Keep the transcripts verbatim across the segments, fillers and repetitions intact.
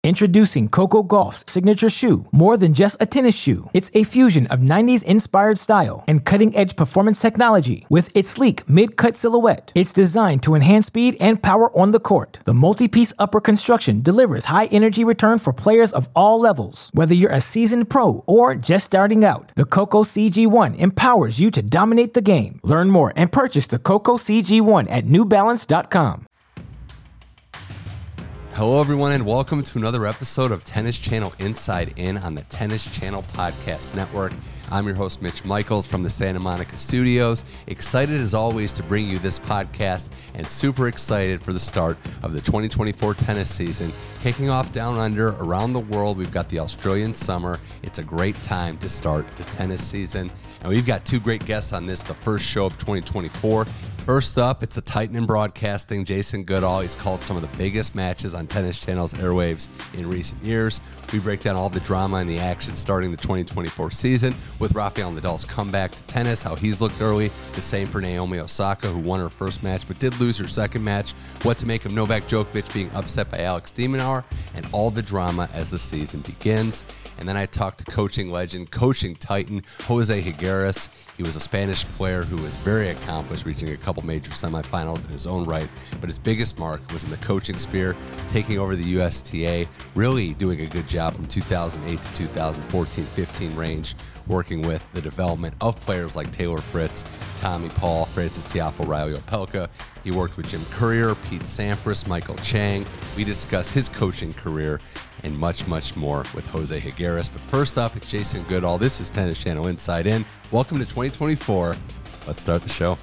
Introducing Coco Gauff's signature shoe, more than just a tennis shoe. It's a fusion of nineties-inspired style and cutting-edge performance technology. With its sleek mid-cut silhouette, it's designed to enhance speed and power on the court. The multi-piece upper construction delivers high-energy return for players of all levels. Whether you're a seasoned pro or just starting out, the Coco C G one empowers you to dominate the game. Learn more and purchase the Coco C G one at new balance dot com. Hello, everyone, and welcome to another episode of Tennis Channel Inside In on the Tennis Channel Podcast Network. I'm your host, Mitch Michaels from the Santa Monica Studios. Excited, as always, to bring you this podcast and super excited for the start of the twenty twenty-four tennis season. Kicking off down under, around the world, we've got the Australian summer. It's a great time to start the tennis season. And we've got two great guests on this, the first show of twenty twenty-four. First up, it's a Titan in broadcasting, Jason Goodall. He's called some of the biggest matches on Tennis Channel's airwaves in recent years. We break down all the drama and the action starting the twenty twenty-four season with Rafael Nadal's comeback to tennis, how he's looked early. The same for Naomi Osaka, who won her first match but did lose her second match. What to make of Novak Djokovic being upset by Alex de Minaur, and all the drama as the season begins. And then I talked to coaching legend, coaching titan, Jose Higueras. He was a Spanish player who was very accomplished, reaching a couple major semifinals in his own right. But his biggest mark was in the coaching sphere, taking over the U S T A, really doing a good job from two thousand eight to two thousand fourteen fifteen range, working with the development of players like Taylor Fritz, Tommy Paul, Francis Tiafoe, Riley Opelka. He worked with Jim Courier, Pete Sampras, Michael Chang. We discuss his coaching career and much, much more with Jose Higueras. But first up, it's Jason Goodall. This is Tennis Channel Inside In. Welcome to twenty twenty-four. Let's start the show.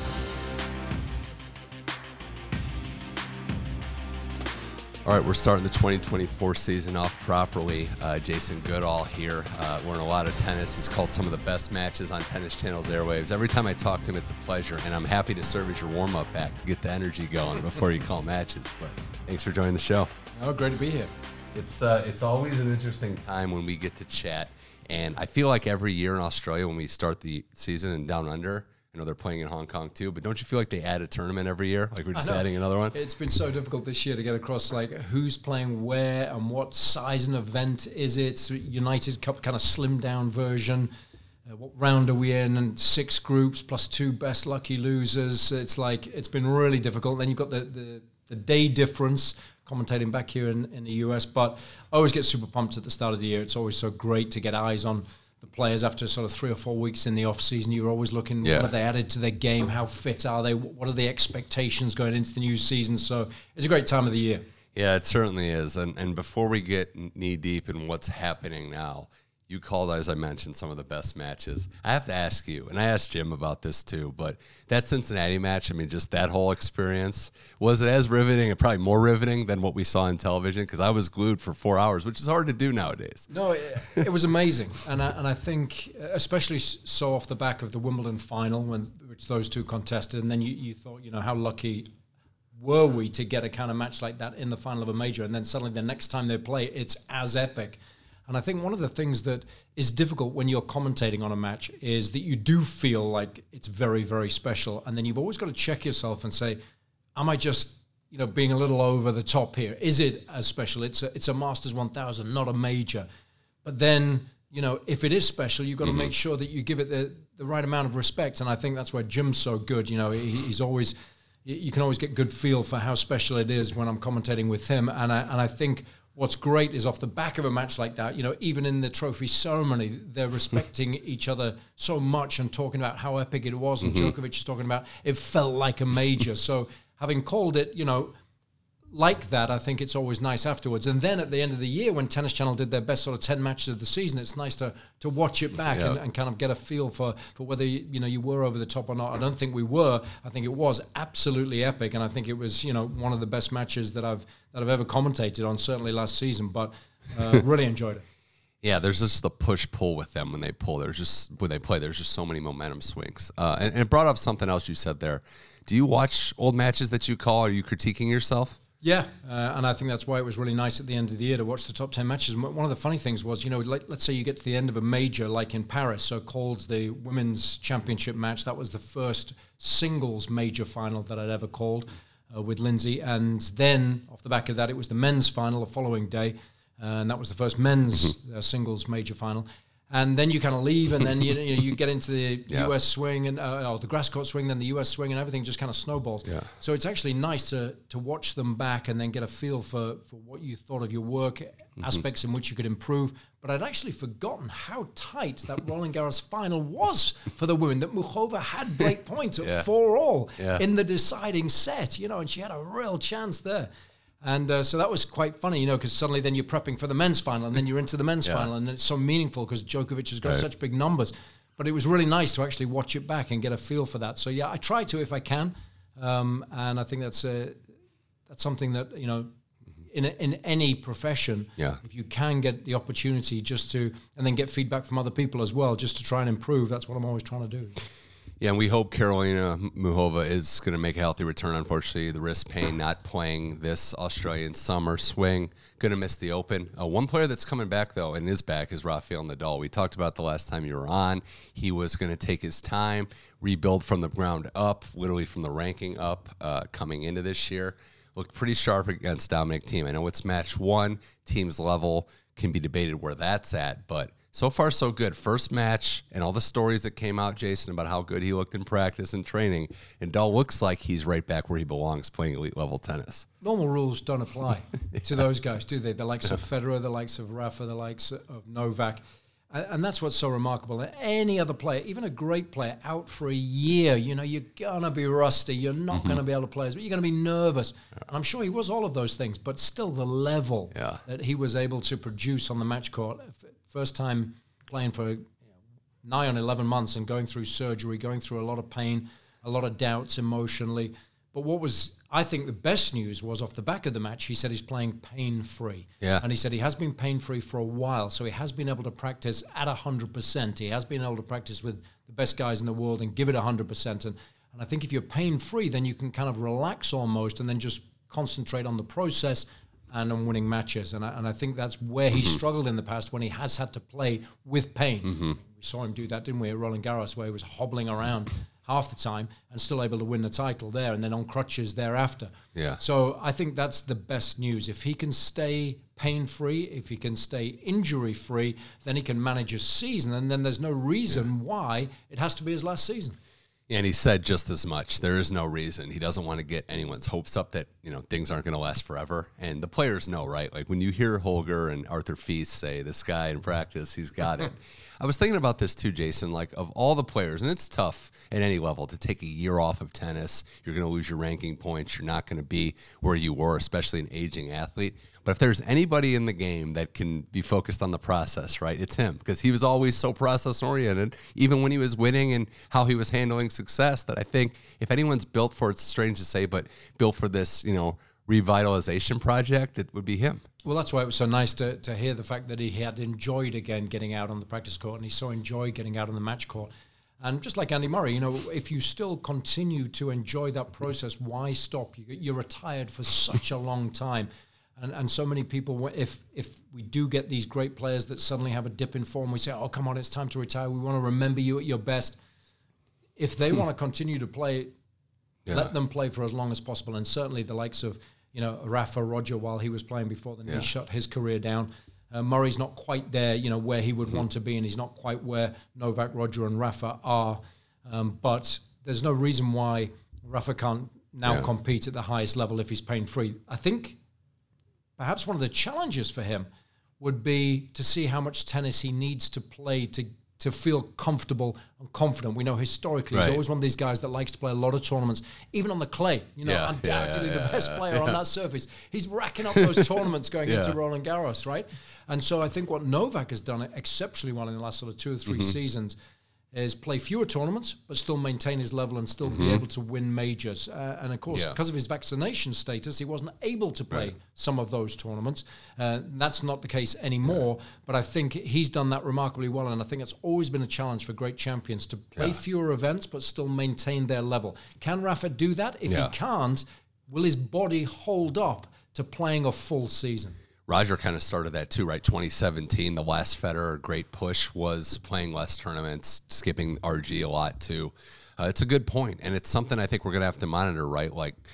All right, we're starting the twenty twenty-four season off properly. Uh, Jason Goodall here. Uh, we're in a lot of tennis. He's called some of the best matches on Tennis Channel's airwaves. Every time I talk to him, it's a pleasure, and I'm happy to serve as your warm-up act to get the energy going before you call matches. But thanks for joining the show. Oh, great to be here. It's uh, it's always an interesting time when we get to chat, and I feel like every year in Australia when we start the season and down under, I know they're playing in Hong Kong too, but don't you feel like they add a tournament every year? Like we're just adding another one? It's been so difficult this year to get across like who's playing where and what size an event is it. United Cup kind of slimmed down version. Uh, what round are we in? And six groups plus two best lucky losers. It's like it's been really difficult. Then you've got the, the, the day difference commentating back here in, in the U S, but I always get super pumped at the start of the year. It's always so great to get eyes on the players after sort of three or four weeks in the off season. You're always looking, yeah. What have they added to their game? How fit are they? What are the expectations going into the new season? So it's a great time of the year. Yeah, it certainly is. And and before we get knee deep in what's happening now, you called, as I mentioned, some of the best matches. I have to ask you, and I asked Jim about this too, but that Cincinnati match, I mean, just that whole experience, was it as riveting and probably more riveting than what we saw on television? Because I was glued for four hours, which is hard to do nowadays. No, it, it was amazing. And I, and I think, especially so off the back of the Wimbledon final, when which those two contested, and then you, you thought, you know, how lucky were we to get a kind of match like that in the final of a major? And then suddenly the next time they play, it's as epic. And I think one of the things that is difficult when you're commentating on a match is that you do feel like it's very, very special. And then you've always got to check yourself and say, am I just, you know, being a little over the top here? Is it as special? It's a, it's a Masters one thousand, not a major. But then, you know, if it is special, you've got to mm-hmm. make sure that you give it the, the right amount of respect. And I think that's where Jim's so good. You know, he, he's always, you can always get good feel for how special it is when I'm commentating with him. And I, and I think what's great is off the back of a match like that, you know, even in the trophy ceremony, they're respecting each other so much and talking about how epic it was. And mm-hmm. Djokovic is talking about it felt like a major. So having called it, you know, like that, I think it's always nice afterwards. And then at the end of the year, when Tennis Channel did their best sort of ten matches of the season, it's nice to to watch it back yeah. and, and kind of get a feel for, for whether, you know, you were over the top or not. I don't think we were. I think it was absolutely epic. And I think it was, you know, one of the best matches that I've that I've ever commentated on, certainly last season. But uh, really enjoyed it. Yeah, there's just the push-pull with them when they pull. There's just, when they play, there's just so many momentum swings. Uh, and, and it brought up something else you said there. Do you watch old matches that you call? Are you critiquing yourself? Yeah, uh, and I think that's why it was really nice at the end of the year to watch the top ten matches. And one of the funny things was, you know, let, let's say you get to the end of a major like in Paris, so called the Women's Championship match. That was the first singles major final that I'd ever called uh, with Lindsay. And then off the back of that, it was the men's final the following day. and that was the first men's uh, singles major final. And then you kind of leave, and then you you, know, you get into the yeah. U S swing and uh, or the grass court swing, then the U S swing, and everything just kind of snowballs. Yeah. So it's actually nice to to watch them back and then get a feel for, for what you thought of your work, mm-hmm. aspects in which you could improve. But I'd actually forgotten how tight that Roland Garros final was for the women, that Muchova had break point at yeah. four all yeah. in the deciding set, you know, and she had a real chance there. And uh, so that was quite funny, you know, because suddenly then you're prepping for the men's final, and then you're into the men's yeah. final, and it's so meaningful because Djokovic has got right. such big numbers. But it was really nice to actually watch it back and get a feel for that. So, yeah, I try to if I can. Um, and I think that's uh, that's something that, you know, in a, in any profession, yeah. if you can get the opportunity just to, and then get feedback from other people as well, just to try and improve, that's what I'm always trying to do. Yeah, and we hope Karolina Muchova is going to make a healthy return. Unfortunately, the wrist pain, not playing this Australian summer swing, going to miss the Open. Uh, one player that's coming back, though, and is back, is Rafael Nadal. We talked about the last time you were on. He was going to take his time, rebuild from the ground up, literally from the ranking up, uh, coming into this year. Looked pretty sharp against Dominic Thiem. I know it's match one. Team's level can be debated where that's at, but so far, so good. First match, and all the stories that came out, Jason, about how good he looked in practice and training. And Nadal looks like he's right back where he belongs, playing elite level tennis. Normal rules don't apply yeah. to those guys, do they? The likes of Federer, the likes of Rafa, the likes of Novak. And that's what's so remarkable. Any other player, even a great player, out for a year, you know, you're going to be rusty. You're not mm-hmm. going to be able to play as well. You're going to be nervous. Yeah. And I'm sure he was all of those things, but still the level yeah. that he was able to produce on the match court. First time playing for you know, nigh on eleven months and going through surgery, going through a lot of pain, a lot of doubts emotionally. But what was, I think, the best news was off the back of the match, he said he's playing pain-free. Yeah. And he said he has been pain-free for a while, so he has been able to practice at one hundred percent. He has been able to practice with the best guys in the world and give it one hundred percent. And, and I think if you're pain-free, then you can kind of relax almost and then just concentrate on the process and on winning matches. And I, and I think that's where he mm-hmm. struggled in the past when he has had to play with pain. Mm-hmm. We saw him do that, didn't we, at Roland Garros, where he was hobbling around half the time and still able to win the title there and then on crutches thereafter. Yeah. So I think that's the best news. If he can stay pain-free, if he can stay injury-free, then he can manage a season, and then there's no reason yeah. why it has to be his last season. And he said just as much. There is no reason. He doesn't want to get anyone's hopes up that, you know, things aren't going to last forever. And the players know, right? Like when you hear Holger and Arthur Feast say, this guy in practice, he's got it. I was thinking about this too, Jason, like of all the players, and it's tough at any level to take a year off of tennis. You're going to lose your ranking points. You're not going to be where you were, especially an aging athlete. But if there's anybody in the game that can be focused on the process, right, it's him, because he was always so process-oriented, even when he was winning and how he was handling success, that I think if anyone's built for, it's strange to say, but built for this, you know, revitalization project, it would be him. Well, that's why it was so nice to, to hear the fact that he had enjoyed, again, getting out on the practice court, and he so enjoyed getting out on the match court. And just like Andy Murray, you know, if you still continue to enjoy that process, why stop? You, you're retired for such a long time. And and so many people, if if we do get these great players that suddenly have a dip in form, we say, oh, come on, it's time to retire. We want to remember you at your best. If they want to continue to play, yeah. let them play for as long as possible. And certainly the likes of, you know, Rafa, Roger, while he was playing before, then yeah. he shut his career down. Uh, Murray's not quite there, you know, where he would mm-hmm. want to be, and he's not quite where Novak, Roger, and Rafa are. Um, but there's no reason why Rafa can't now yeah. compete at the highest level if he's pain-free. I think perhaps one of the challenges for him would be to see how much tennis he needs to play to to feel comfortable and confident. We know historically right. he's always one of these guys that likes to play a lot of tournaments, even on the clay. You know, yeah, undoubtedly yeah, yeah, the best yeah, player yeah. on that surface. He's racking up those tournaments going yeah. into Roland Garros, right? And so I think what Novak has done exceptionally well in the last sort of two or three mm-hmm. seasons is play fewer tournaments, but still maintain his level and still mm-hmm. be able to win majors. Uh, and of course, yeah. because of his vaccination status, he wasn't able to play right. some of those tournaments. Uh, that's not the case anymore, yeah. but I think he's done that remarkably well, and I think it's always been a challenge for great champions to play yeah. fewer events, but still maintain their level. Can Rafa do that? If yeah. he can't, will his body hold up to playing a full season? Roger kind of started that too, right? twenty seventeen, the last Federer great push was playing less tournaments, skipping R G a lot too. Uh, it's a good point, and it's something I think we're going to have to monitor, right? Like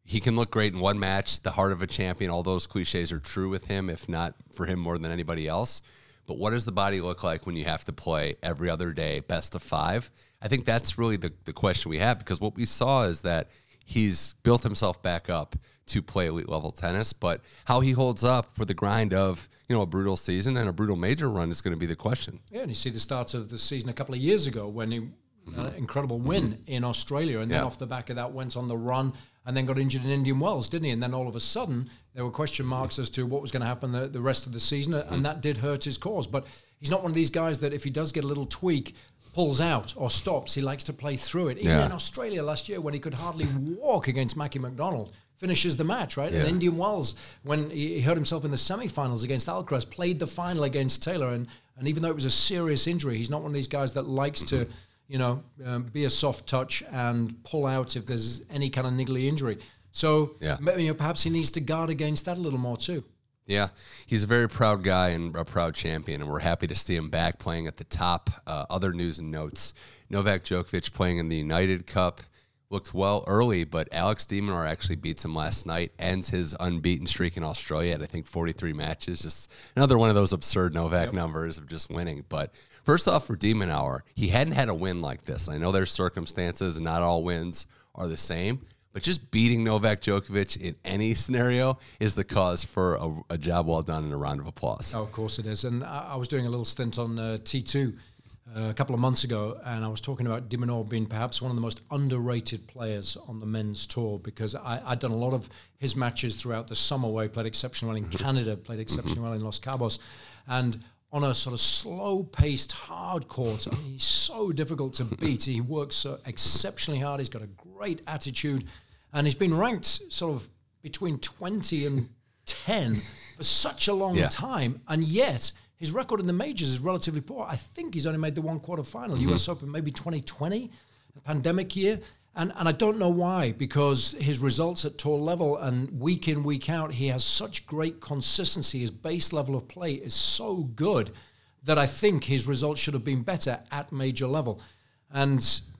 he can look great in one match, the heart of a champion. All those cliches are true with him, if not for him more than anybody else. But what does the body look like when you have to play every other day, best of five? I think that's really the, the question we have, because what we saw is that he's built himself back up to play elite level tennis, but how he holds up for the grind of, you know, a brutal season and a brutal major run is going to be the question. Yeah, and you see the start of the season a couple of years ago when he mm-hmm. uh, incredible win mm-hmm. in Australia, and then yeah. off the back of that went on the run and then got injured in Indian Wells, didn't he? And then all of a sudden there were question marks as to what was going to happen the, the rest of the season, mm-hmm. and that did hurt his cause. But he's not one of these guys that if he does get a little tweak, pulls out or stops. He likes to play through it. Even yeah. in Australia last year when he could hardly walk against Mackie McDonald, finishes the match, right? Yeah. And Indian Wells, when he hurt himself in the semifinals against Alcaraz, played the final against Taylor. And, and even though it was a serious injury, he's not one of these guys that likes to, you know, um, be a soft touch and pull out if there's any kind of niggly injury. So yeah. you know, perhaps he needs to guard against that a little more too. Yeah, he's a very proud guy and a proud champion, and we're happy to see him back playing at the top. Uh, other news and notes, Novak Djokovic playing in the United Cup. Looked well early, but Alex de Minaur actually beats him last night, ends his unbeaten streak in Australia at, I think, forty-three matches. Just another one of those absurd Novak yep. numbers of just winning. But first off, for de Minaur, he hadn't had a win like this. I know there's circumstances, and not all wins are the same, but just beating Novak Djokovic in any scenario is the cause for a, a job well done and a round of applause. Oh, of course it is. And I, I was doing a little stint on uh, T two uh, a couple of months ago, and I was talking about de Minaur being perhaps one of the most underrated players on the men's tour, because I, I'd done a lot of his matches throughout the summer where he played exceptionally well in Canada, played exceptionally well in Los Cabos, and on a sort of slow-paced, hard court. I mean, he's so difficult to beat. He works so exceptionally hard. He's got a great attitude. And he's been ranked sort of between twenty and ten for such a long yeah. time. And yet his record in the majors is relatively poor. I think he's only made the one quarterfinal, mm-hmm. U S Open, maybe twenty twenty, the pandemic year. And and I don't know why, because his results at tour level and week in, week out, he has such great consistency. His base level of play is so good that I think his results should have been better at major level. And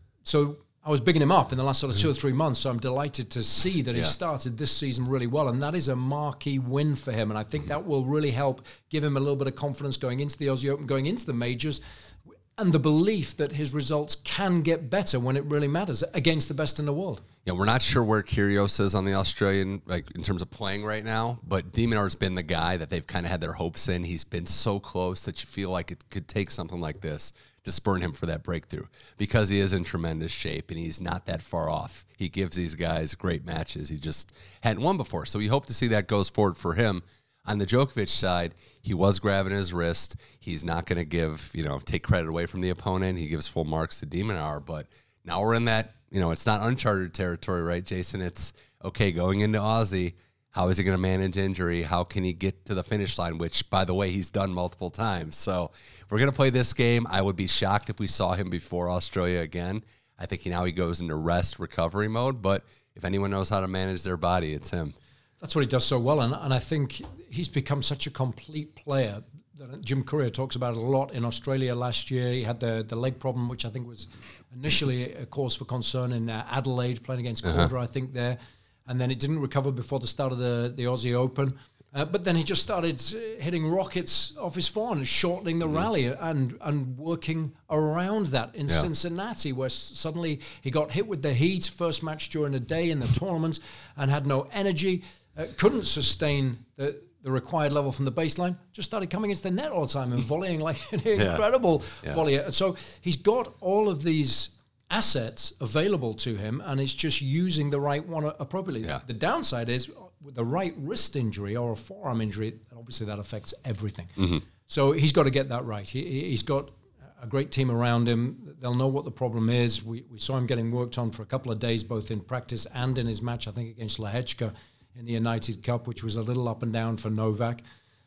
so I was bigging him up in the last sort of two or three months, so I'm delighted to see that yeah. he started this season really well, and that is a marquee win for him, and I think that will really help give him a little bit of confidence going into the Aussie Open, going into the majors, and the belief that his results can get better when it really matters against the best in the world. Yeah, we're not sure where Kyrgios is on the Australian, like in terms of playing right now, but de Minaur's been the guy that they've kind of had their hopes in. He's been so close that you feel like it could take something like this to spurn him for that breakthrough, because he is in tremendous shape and he's not that far off. He gives these guys great matches. He just hadn't won before, so we hope to see that goes forward for him. On the Djokovic side, he was grabbing his wrist. He's not going to give, you know, take credit away from the opponent. He gives full marks to de Minaur, but now we're in that, you know, it's not uncharted territory, right, Jason? It's, okay, going into Aussie, how is he going to manage injury? How can he get to the finish line, which, by the way, he's done multiple times. So if we're going to play this game, I would be shocked if we saw him before Australia again. I think now he goes into rest recovery mode, but if anyone knows how to manage their body, it's him. That's what he does so well, and, and I think he's become such a complete player. Jim Courier talks about it a lot in Australia last year. He had the, the leg problem, which I think was initially a cause for concern in uh, Adelaide, playing against Korda, uh-huh. I think, there. And then it didn't recover before the start of the, the Aussie Open. Uh, but then he just started hitting rockets off his forehand, shortening the mm-hmm. rally and and working around that in yeah. Cincinnati, where suddenly he got hit with the heat, first match during the day in the tournament, and had no energy, uh, couldn't sustain the, the required level from the baseline, just started coming into the net all the time and volleying like an yeah. incredible yeah. volleyer. So he's got all of these assets available to him, and it's just using the right one appropriately. Yeah. The downside is with the right wrist injury or a forearm injury, obviously that affects everything. Mm-hmm. So he's got to get that right. He, he's got a great team around him. They'll know what the problem is. We, we saw him getting worked on for a couple of days, both in practice and in his match, I think, against Lehechka in the United Cup, which was a little up and down for Novak.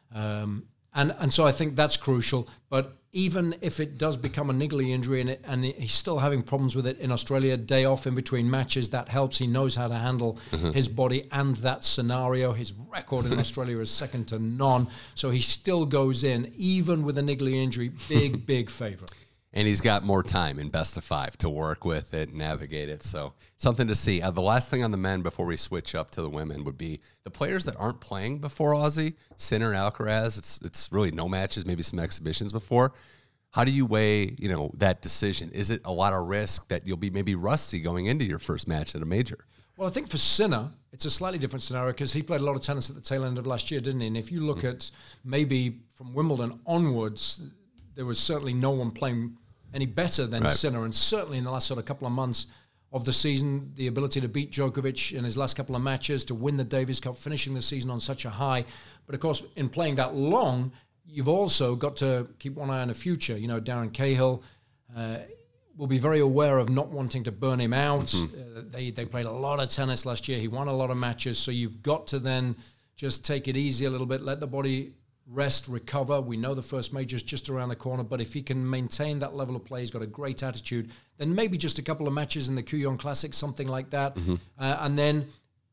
Um, and, and so I think that's crucial. But even if it does become a niggly injury and, it, and he's still having problems with it in Australia, day off in between matches, that helps. He knows how to handle mm-hmm. his body and that scenario. His record in Australia is second to none. So he still goes in, even with a niggly injury, big, big favourite. And he's got more time in best of five to work with it, navigate it. So something to see. Uh, the last thing on the men before we switch up to the women would be the players that aren't playing before Aussie, Sinner, Alcaraz. It's it's really no matches, maybe some exhibitions before. How do you weigh, you know, that decision? Is it a lot of risk that you'll be maybe rusty going into your first match at a major? Well, I think for Sinner, it's a slightly different scenario because he played a lot of tennis at the tail end of last year, didn't he? And if you look mm. at maybe from Wimbledon onwards, there was certainly no one playing any better than right. Sinner. And certainly in the last sort of couple of months of the season, the ability to beat Djokovic in his last couple of matches, to win the Davis Cup, finishing the season on such a high. But of course, in playing that long, you've also got to keep one eye on the future. You know, Darren Cahill uh, will be very aware of not wanting to burn him out. Mm-hmm. Uh, they they played a lot of tennis last year. He won a lot of matches. So you've got to then just take it easy a little bit, let the body rest, recover. We know the first major is just around the corner, but if he can maintain that level of play, he's got a great attitude, then maybe just a couple of matches in the Kooyong Classic, something like that. Mm-hmm. Uh, and then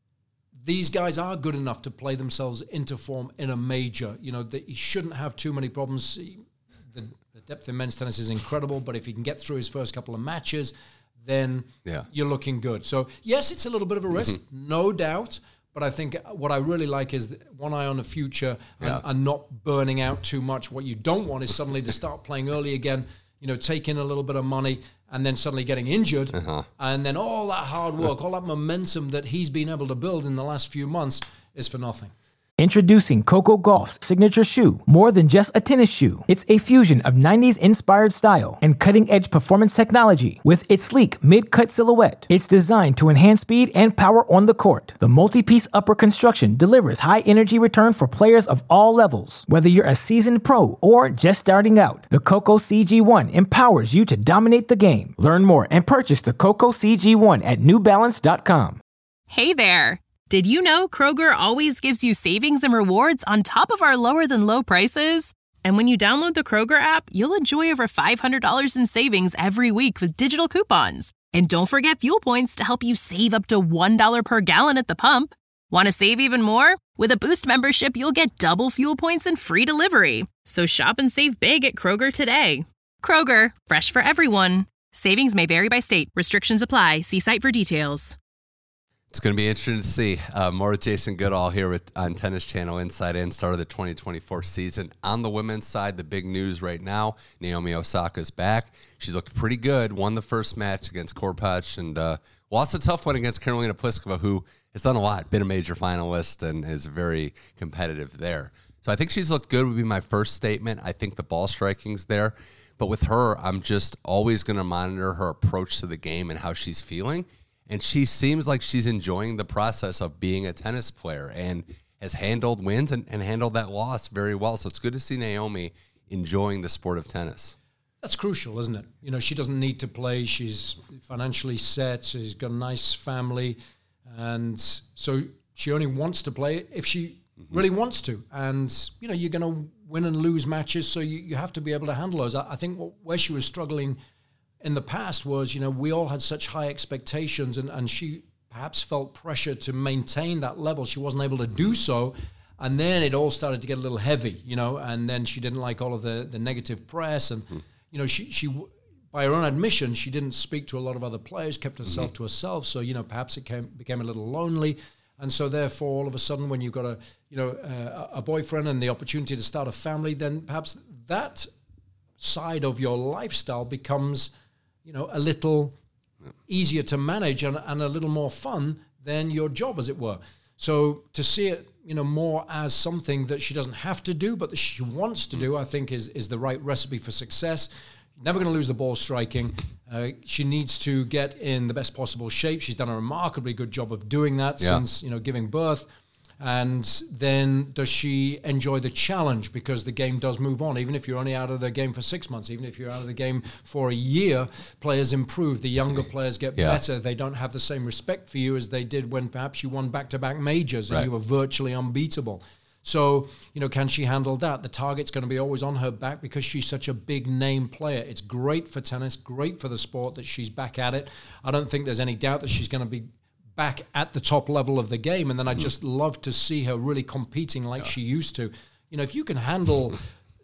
these guys are good enough to play themselves into form in a major. You know, the, he shouldn't have too many problems. The, the depth in men's tennis is incredible, but if he can get through his first couple of matches, then yeah. you're looking good. So, yes, it's a little bit of a risk, mm-hmm. no doubt. But I think what I really like is one eye on the future and, yeah. and not burning out too much. What you don't want is suddenly to start playing early again, you know, taking a little bit of money and then suddenly getting injured. Uh-huh. And then all that hard work, all that momentum that he's been able to build in the last few months is for nothing. Introducing Coco Gauff's signature shoe. More than just a tennis shoe, it's a fusion of nineties-inspired style and cutting-edge performance technology. With its sleek mid-cut silhouette, it's designed to enhance speed and power on the court. The multi-piece upper construction delivers high-energy return for players of all levels. Whether you're a seasoned pro or just starting out, the Coco C G one empowers you to dominate the game. Learn more and purchase the Coco C G one at new balance dot com. Hey there! Did you know Kroger always gives you savings and rewards on top of our lower-than-low prices? And when you download the Kroger app, you'll enjoy over five hundred dollars in savings every week with digital coupons. And don't forget fuel points to help you save up to one dollar per gallon at the pump. Want to save even more? With a Boost membership, you'll get double fuel points and free delivery. So shop and save big at Kroger today. Kroger, fresh for everyone. Savings may vary by state. Restrictions apply. See site for details. It's going to be interesting to see. Uh, more with Jason Goodall here with on Tennis Channel Inside In, start of the twenty twenty-four season. On the women's side, the big news right now, Naomi Osaka's back. She's looked pretty good, won the first match against Korpach, and uh, lost a tough one against Karolina Pliskova, who has done a lot, been a major finalist, and is very competitive there. So I think she's looked good would be my first statement. I think the ball striking's there. But with her, I'm just always going to monitor her approach to the game and how she's feeling. And she seems like she's enjoying the process of being a tennis player and has handled wins and, and handled that loss very well. So it's good to see Naomi enjoying the sport of tennis. That's crucial, isn't it? You know, she doesn't need to play. She's financially set. She's got a nice family. And so she only wants to play if she mm-hmm. really wants to. And, you know, you're going to win and lose matches, so you, you have to be able to handle those. I, I think what, where she was struggling in the past was, you know, we all had such high expectations and, and she perhaps felt pressure to maintain that level. She wasn't able to do so. And then it all started to get a little heavy, you know, and then she didn't like all of the, the negative press. And, mm-hmm. you know, she, she, by her own admission, she didn't speak to a lot of other players, kept herself mm-hmm. to herself. So, you know, perhaps it came, became a little lonely. And so therefore, all of a sudden, when you've got a, you know, uh, a boyfriend and the opportunity to start a family, then perhaps that side of your lifestyle becomes, you know, a little easier to manage and, and a little more fun than your job, as it were. So to see it, you know, more as something that she doesn't have to do, but that she wants to do, I think is, is the right recipe for success. Never going to lose the ball striking. Uh, she needs to get in the best possible shape. She's done a remarkably good job of doing that yeah. since, you know, giving birth. And then does she enjoy the challenge? Because the game does move on. Even if you're only out of the game for six months, even if you're out of the game for a year, players improve. The younger players get yeah. better. They don't have the same respect for you as they did when perhaps you won back-to-back majors and right. you were virtually unbeatable. So, you know, can she handle that? The target's going to be always on her back because she's such a big name player. It's great for tennis, great for the sport that she's back at it. I don't think there's any doubt that she's going to be back at the top level of the game, and then I just love to see her really competing like yeah. she used to. You know, if you can handle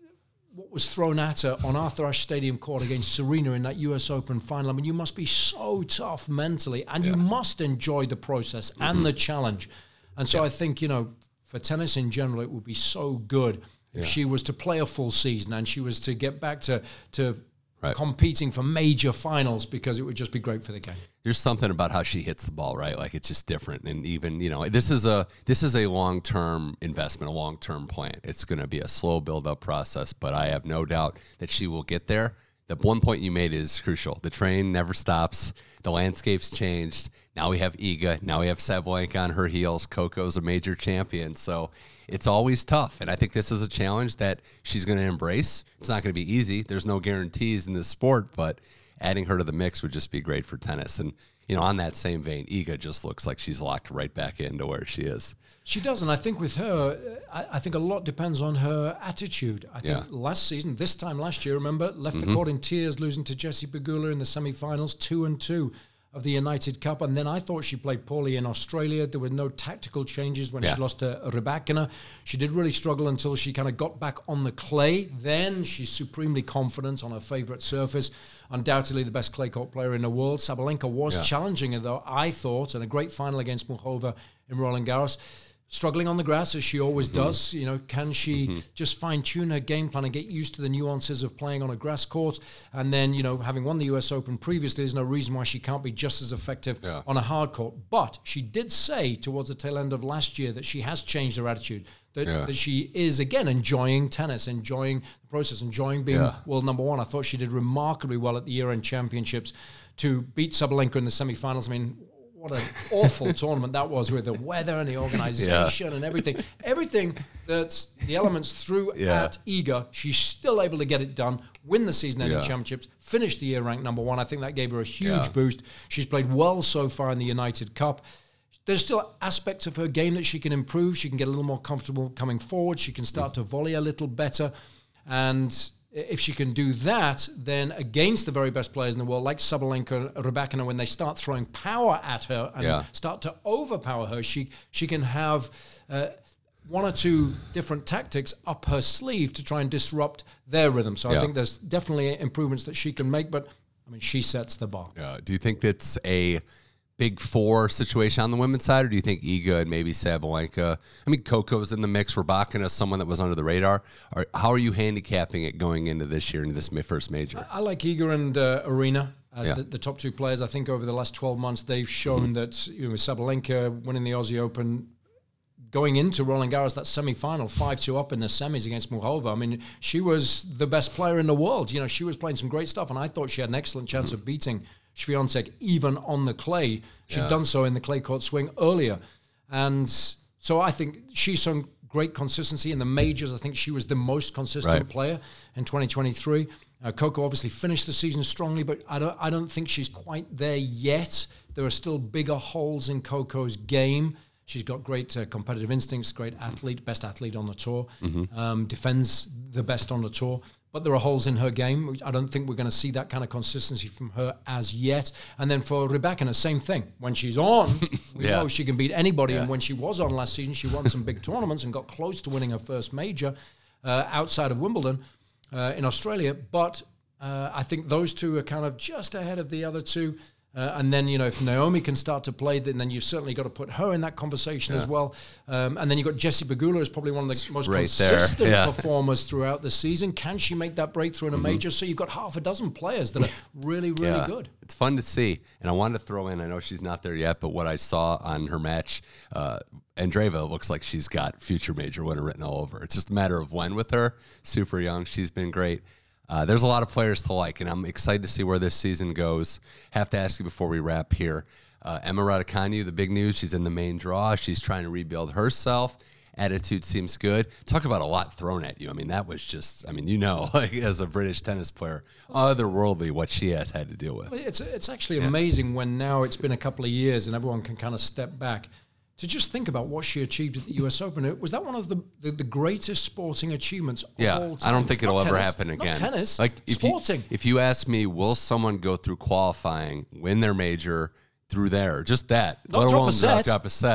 what was thrown at her on Arthur Ashe Stadium court against Serena in that U S Open final. I mean, you must be so tough mentally, and yeah. you must enjoy the process mm-hmm. and the challenge. And so yeah. I think, you know, for tennis in general, it would be so good if yeah. she was to play a full season and she was to get back to to right. competing for major finals, because it would just be great for the game. There's something about how she hits the ball, right? Like, it's just different. And even, you know, this is a this is a long-term investment, a long-term plan. It's going to be a slow build-up process, but I have no doubt that she will get there. The one point you made is crucial. The train never stops. The landscape's changed. Now we have Iga. Now we have Sabalenka on her heels. Coco's a major champion. So it's always tough. And I think this is a challenge that she's going to embrace. It's not going to be easy. There's no guarantees in this sport, but adding her to the mix would just be great for tennis. And, you know, on that same vein, Iga just looks like she's locked right back into where she is. She does, and I think with her, I, I think a lot depends on her attitude. I think yeah. last season, this time last year, remember, left mm-hmm. the court in tears, losing to Jessie Pegula in the semi-finals, two and two of the United Cup. And then I thought she played poorly in Australia. There were no tactical changes when yeah. she lost to Rybakina. She did really struggle until she kind of got back on the clay. Then she's supremely confident on her favorite surface. Undoubtedly the best clay court player in the world. Sabalenka was yeah. challenging her, though, I thought, in a great final against Muchova in Roland Garros. Struggling on the grass, as she always mm-hmm. does. You know, can she mm-hmm. just fine-tune her game plan and get used to the nuances of playing on a grass court? And then, you know, having won the U S Open previously, there's no reason why she can't be just as effective yeah. on a hard court. But she did say towards the tail end of last year that she has changed her attitude, that, yeah. that she is, again, enjoying tennis, enjoying the process, enjoying being yeah. world number one. I thought she did remarkably well at the year-end championships to beat Sabalenka in the semifinals. I mean, what an awful tournament that was, with the weather and the organization yeah. and everything. Everything that's the elements threw yeah. at Iga, she's still able to get it done, win the season-ending yeah. championships, finish the year ranked number one. I think that gave her a huge yeah. boost. She's played well so far in the United Cup. There's still aspects of her game that she can improve. She can get a little more comfortable coming forward. She can start to volley a little better. And if she can do that, then against the very best players in the world, like Sabalenka and Rybakina, when they start throwing power at her and yeah. start to overpower her, she she can have uh, one or two different tactics up her sleeve to try and disrupt their rhythm. So yeah. I think there's definitely improvements that she can make, but I mean, she sets the bar. Uh, do you think that's a big four situation on the women's side, or do you think Iga and maybe Sabalenka? I mean, Coco's in the mix. Rybakina is someone that was under the radar. Or how are you handicapping it going into this year, into this first major? I like Iga and uh, Arena as yeah. the, the top two players. I think over the last twelve months, they've shown mm-hmm. that, you know, Sabalenka winning the Aussie Open, going into Roland Garros, that semi-final, five two up in the semis against Muchova. I mean, she was the best player in the world. You know, she was playing some great stuff, and I thought she had an excellent chance mm-hmm. of beating Swiatek even on the clay. She'd yeah. done so in the clay court swing earlier. And so I think she's shown great consistency in the majors. I think she was the most consistent right. player in twenty twenty-three. Uh, Coco obviously finished the season strongly, but I don't, I don't think she's quite there yet. There are still bigger holes in Coco's game. She's got great uh, competitive instincts, great athlete, best athlete on the tour, mm-hmm. um, defends the best on the tour. But there are holes in her game. I don't think we're going to see that kind of consistency from her as yet. And then for Rybakina, same thing. When she's on, we yeah. know she can beat anybody. Yeah. And when she was on last season, she won some big tournaments and got close to winning her first major uh, outside of Wimbledon uh, in Australia. But uh, I think those two are kind of just ahead of the other two. Uh, and then, you know, if Naomi can start to play, then, then you've certainly got to put her in that conversation yeah. as well. Um, and then you've got Jessie Pegula, is probably one of the it's most right consistent yeah. performers throughout the season. Can she make that breakthrough in a mm-hmm. major? So you've got half a dozen players that are really, really yeah. good. It's fun to see. And I wanted to throw in, I know she's not there yet, but what I saw on her match, uh, Andreeva looks like she's got future major winner written all over. It's just a matter of when with her. Super young. She's been great. Uh, there's a lot of players to like, and I'm excited to see where this season goes. Have to ask you before we wrap here. Uh, Emma Raducanu, the big news, she's in the main draw. She's trying to rebuild herself. Attitude seems good. Talk about a lot thrown at you. I mean, that was just, I mean, you know, like as a British tennis player, otherworldly what she has had to deal with. It's, it's actually yeah. amazing when now it's been a couple of years and everyone can kind of step back to just think about what she achieved at the U S Open. Was that one of the, the, the greatest sporting achievements of yeah, all time? I don't think it'll not ever tennis, happen again. Not tennis, like if sporting. You, if you ask me, will someone go through qualifying, win their major through there, just that, not drop a set. drop a set,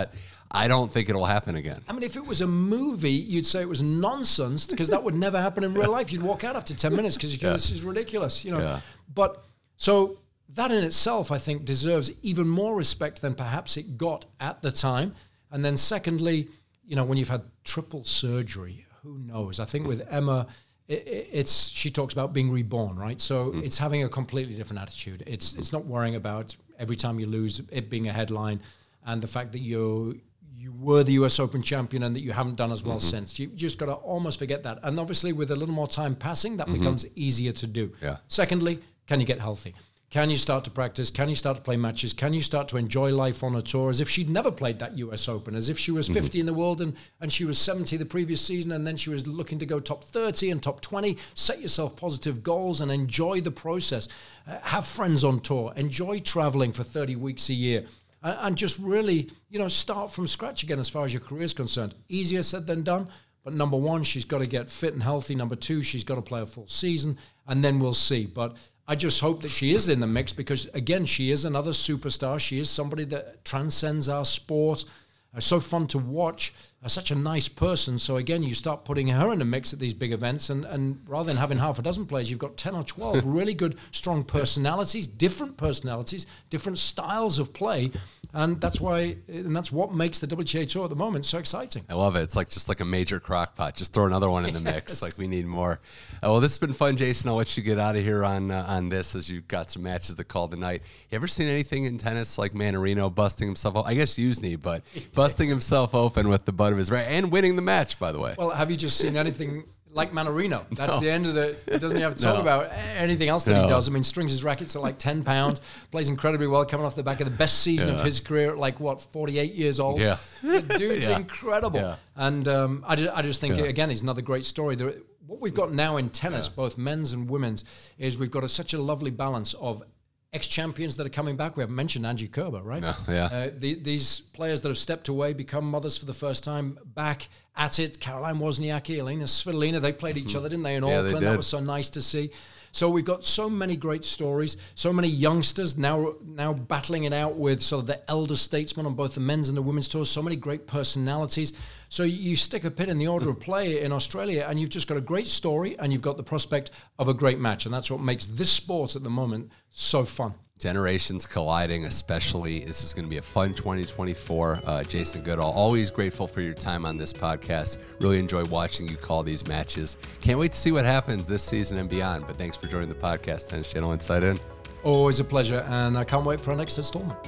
I don't think it'll happen again. I mean, if it was a movie, you'd say it was nonsense because that would never happen in real life. You'd walk out after ten minutes because you go, yeah. this is ridiculous, you know. Yeah. But so that in itself, I think, deserves even more respect than perhaps it got at the time. And then secondly, you know, when you've had triple surgery, who knows? I think with Emma, it, it's she talks about being reborn, right? So mm. it's having a completely different attitude. It's it's not worrying about every time you lose it being a headline, and the fact that you you were the U S Open champion and that you haven't done as well mm-hmm. since. You just got to almost forget that. And obviously, with a little more time passing, that mm-hmm. becomes easier to do. Yeah. Secondly, can you get healthy? Can you start to practice? Can you start to play matches? Can you start to enjoy life on a tour as if she'd never played that U S Open, as if she was fifty mm-hmm. in the world and, and she was seventy the previous season, and then she was looking to go top thirty and top twenty? Set yourself positive goals and enjoy the process. Uh, have friends on tour. Enjoy traveling for thirty weeks a year. And, and just really, you know, start from scratch again as far as your career is concerned. Easier said than done. But number one, she's got to get fit and healthy. Number two, she's got to play a full season, and then we'll see. But I just hope that she is in the mix because, again, she is another superstar. She is somebody that transcends our sport. Uh, so fun to watch. Uh, such a nice person. So, again, you start putting her in the mix at these big events, and, and rather than having half a dozen players, you've got ten or twelve really good, strong personalities, different personalities, different styles of play. And that's why, and that's what makes the W T A Tour at the moment so exciting. I love it. It's like just like a major crock pot. Just throw another one in the mix. Yes. Like we need more. Uh, well, this has been fun, Jason. I'll let you get out of here on uh, on this as you've got some matches to call tonight. You ever seen anything in tennis like Mannarino busting himself open? I guess Usney, but busting himself open with the butt of his right and winning the match, by the way. Well, have you just seen anything like Mannarino? That's no. the end of the. It doesn't have to talk no. about anything else that no. he does. I mean, strings his rackets at like ten pounds, plays incredibly well, coming off the back of the best season yeah. of his career at like, what, forty-eight years old? Yeah. The dude's yeah. incredible. Yeah. And um, I, just, I just think, yeah. again, he's another great story. There, what we've got now in tennis, yeah. both men's and women's, is we've got a, such a lovely balance of ex-champions that are coming back. We haven't mentioned Angie Kerber, right? No, yeah. Uh, the, these players that have stepped away, become mothers for the first time, back at it. Caroline Wozniacki, Elena Svitolina, they played each other, didn't they, in yeah, Auckland? They That was so nice to see. So we've got so many great stories, so many youngsters now now battling it out with sort of the elder statesmen on both the men's and the women's tours, so many great personalities. So you stick a pin in the order of play in Australia and you've just got a great story and you've got the prospect of a great match. And that's what makes this sport at the moment so fun. Generations colliding, especially. This is going to be a fun twenty twenty-four. Uh, Jason Goodall, always grateful for your time on this podcast. Really enjoy watching you call these matches. Can't wait to see what happens this season and beyond. But thanks for joining the podcast, Tennis Channel Inside In. Always a pleasure, and I can't wait for our next installment.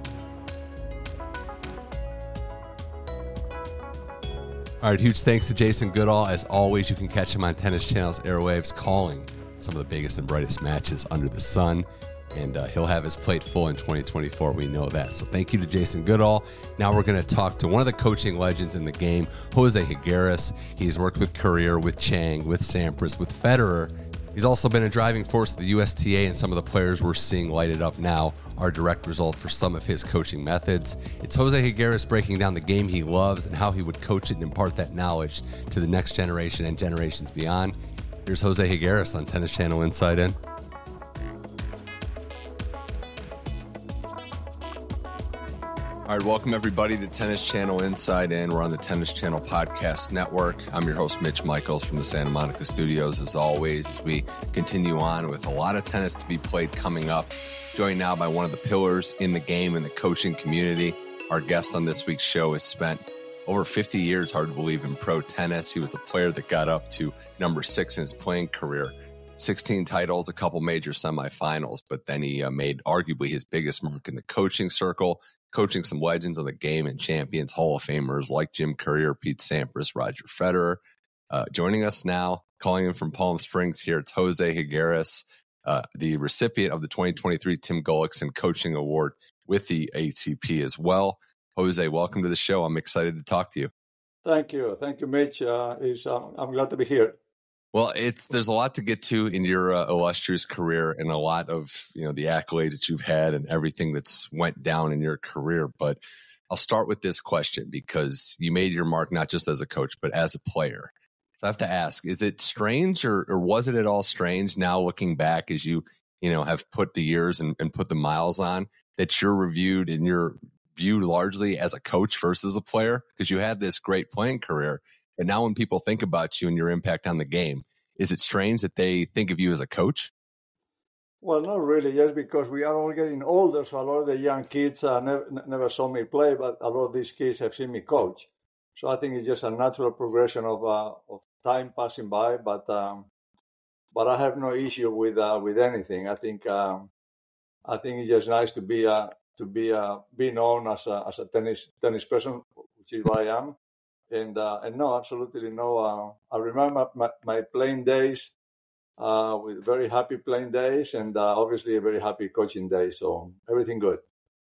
All right, huge thanks to Jason Goodall. As always, you can catch him on Tennis Channel's airwaves calling some of the biggest and brightest matches under the sun. And uh, he'll have his plate full in twenty twenty-four. We know that. So thank you to Jason Goodall. Now we're going to talk to one of the coaching legends in the game, Jose Higueras. He's worked with Courier, with Chang, with Sampras, with Federer. He's also been a driving force of the U S T A, and some of the players we're seeing lighted up now are a direct result for some of his coaching methods. It's Jose Higueras breaking down the game he loves and how he would coach it and impart that knowledge to the next generation and generations beyond. Here's Jose Higueras on Tennis Channel Inside In. All right, welcome everybody to Tennis Channel Inside In. We're on the Tennis Channel Podcast Network. I'm your host, Mitch Michaels from the Santa Monica Studios. As always, as we continue on with a lot of tennis to be played coming up, joined now by one of the pillars in the game and the coaching community. Our guest on this week's show has spent over fifty years, hard to believe, in pro tennis. He was a player that got up to number six in his playing career. sixteen titles, a couple major semifinals, but then he uh, made arguably his biggest mark in the coaching circle, coaching some legends of the game and champions, Hall of Famers like Jim Courier, Pete Sampras, Roger Federer. Uh, joining us now, calling in from Palm Springs here, it's Jose Higueras, uh, the recipient of the twenty twenty-three Tim Gullikson Coaching Award with the A T P as well. Jose, welcome to the show. I'm excited to talk to you. Thank you. Thank you, Mitch. Uh, is, uh, I'm glad to be here. Well, it's there's a lot to get to in your uh, illustrious career and a lot of, you know, the accolades that you've had and everything that's went down in your career. But I'll start with this question because you made your mark not just as a coach, but as a player. So I have to ask, is it strange or, or was it at all strange now looking back as you, you know, have put the years and, and put the miles on that you're reviewed and you're viewed largely as a coach versus a player? Because you had this great playing career, but now when people think about you and your impact on the game, is it strange that they think of you as a coach? Well, not really, just because we are all getting older, so a lot of the young kids uh, never, never saw me play, but a lot of these kids have seen me coach. So I think it's just a natural progression of uh, of time passing by, but um, but I have no issue with uh, with anything. I think um, I think it's just nice to be uh, to be uh, be known as a as a tennis tennis person, which is what I am. And uh, and no, absolutely no. Uh, I remember my, my playing days. Uh, with very happy playing days and uh, obviously a very happy coaching day. So everything good.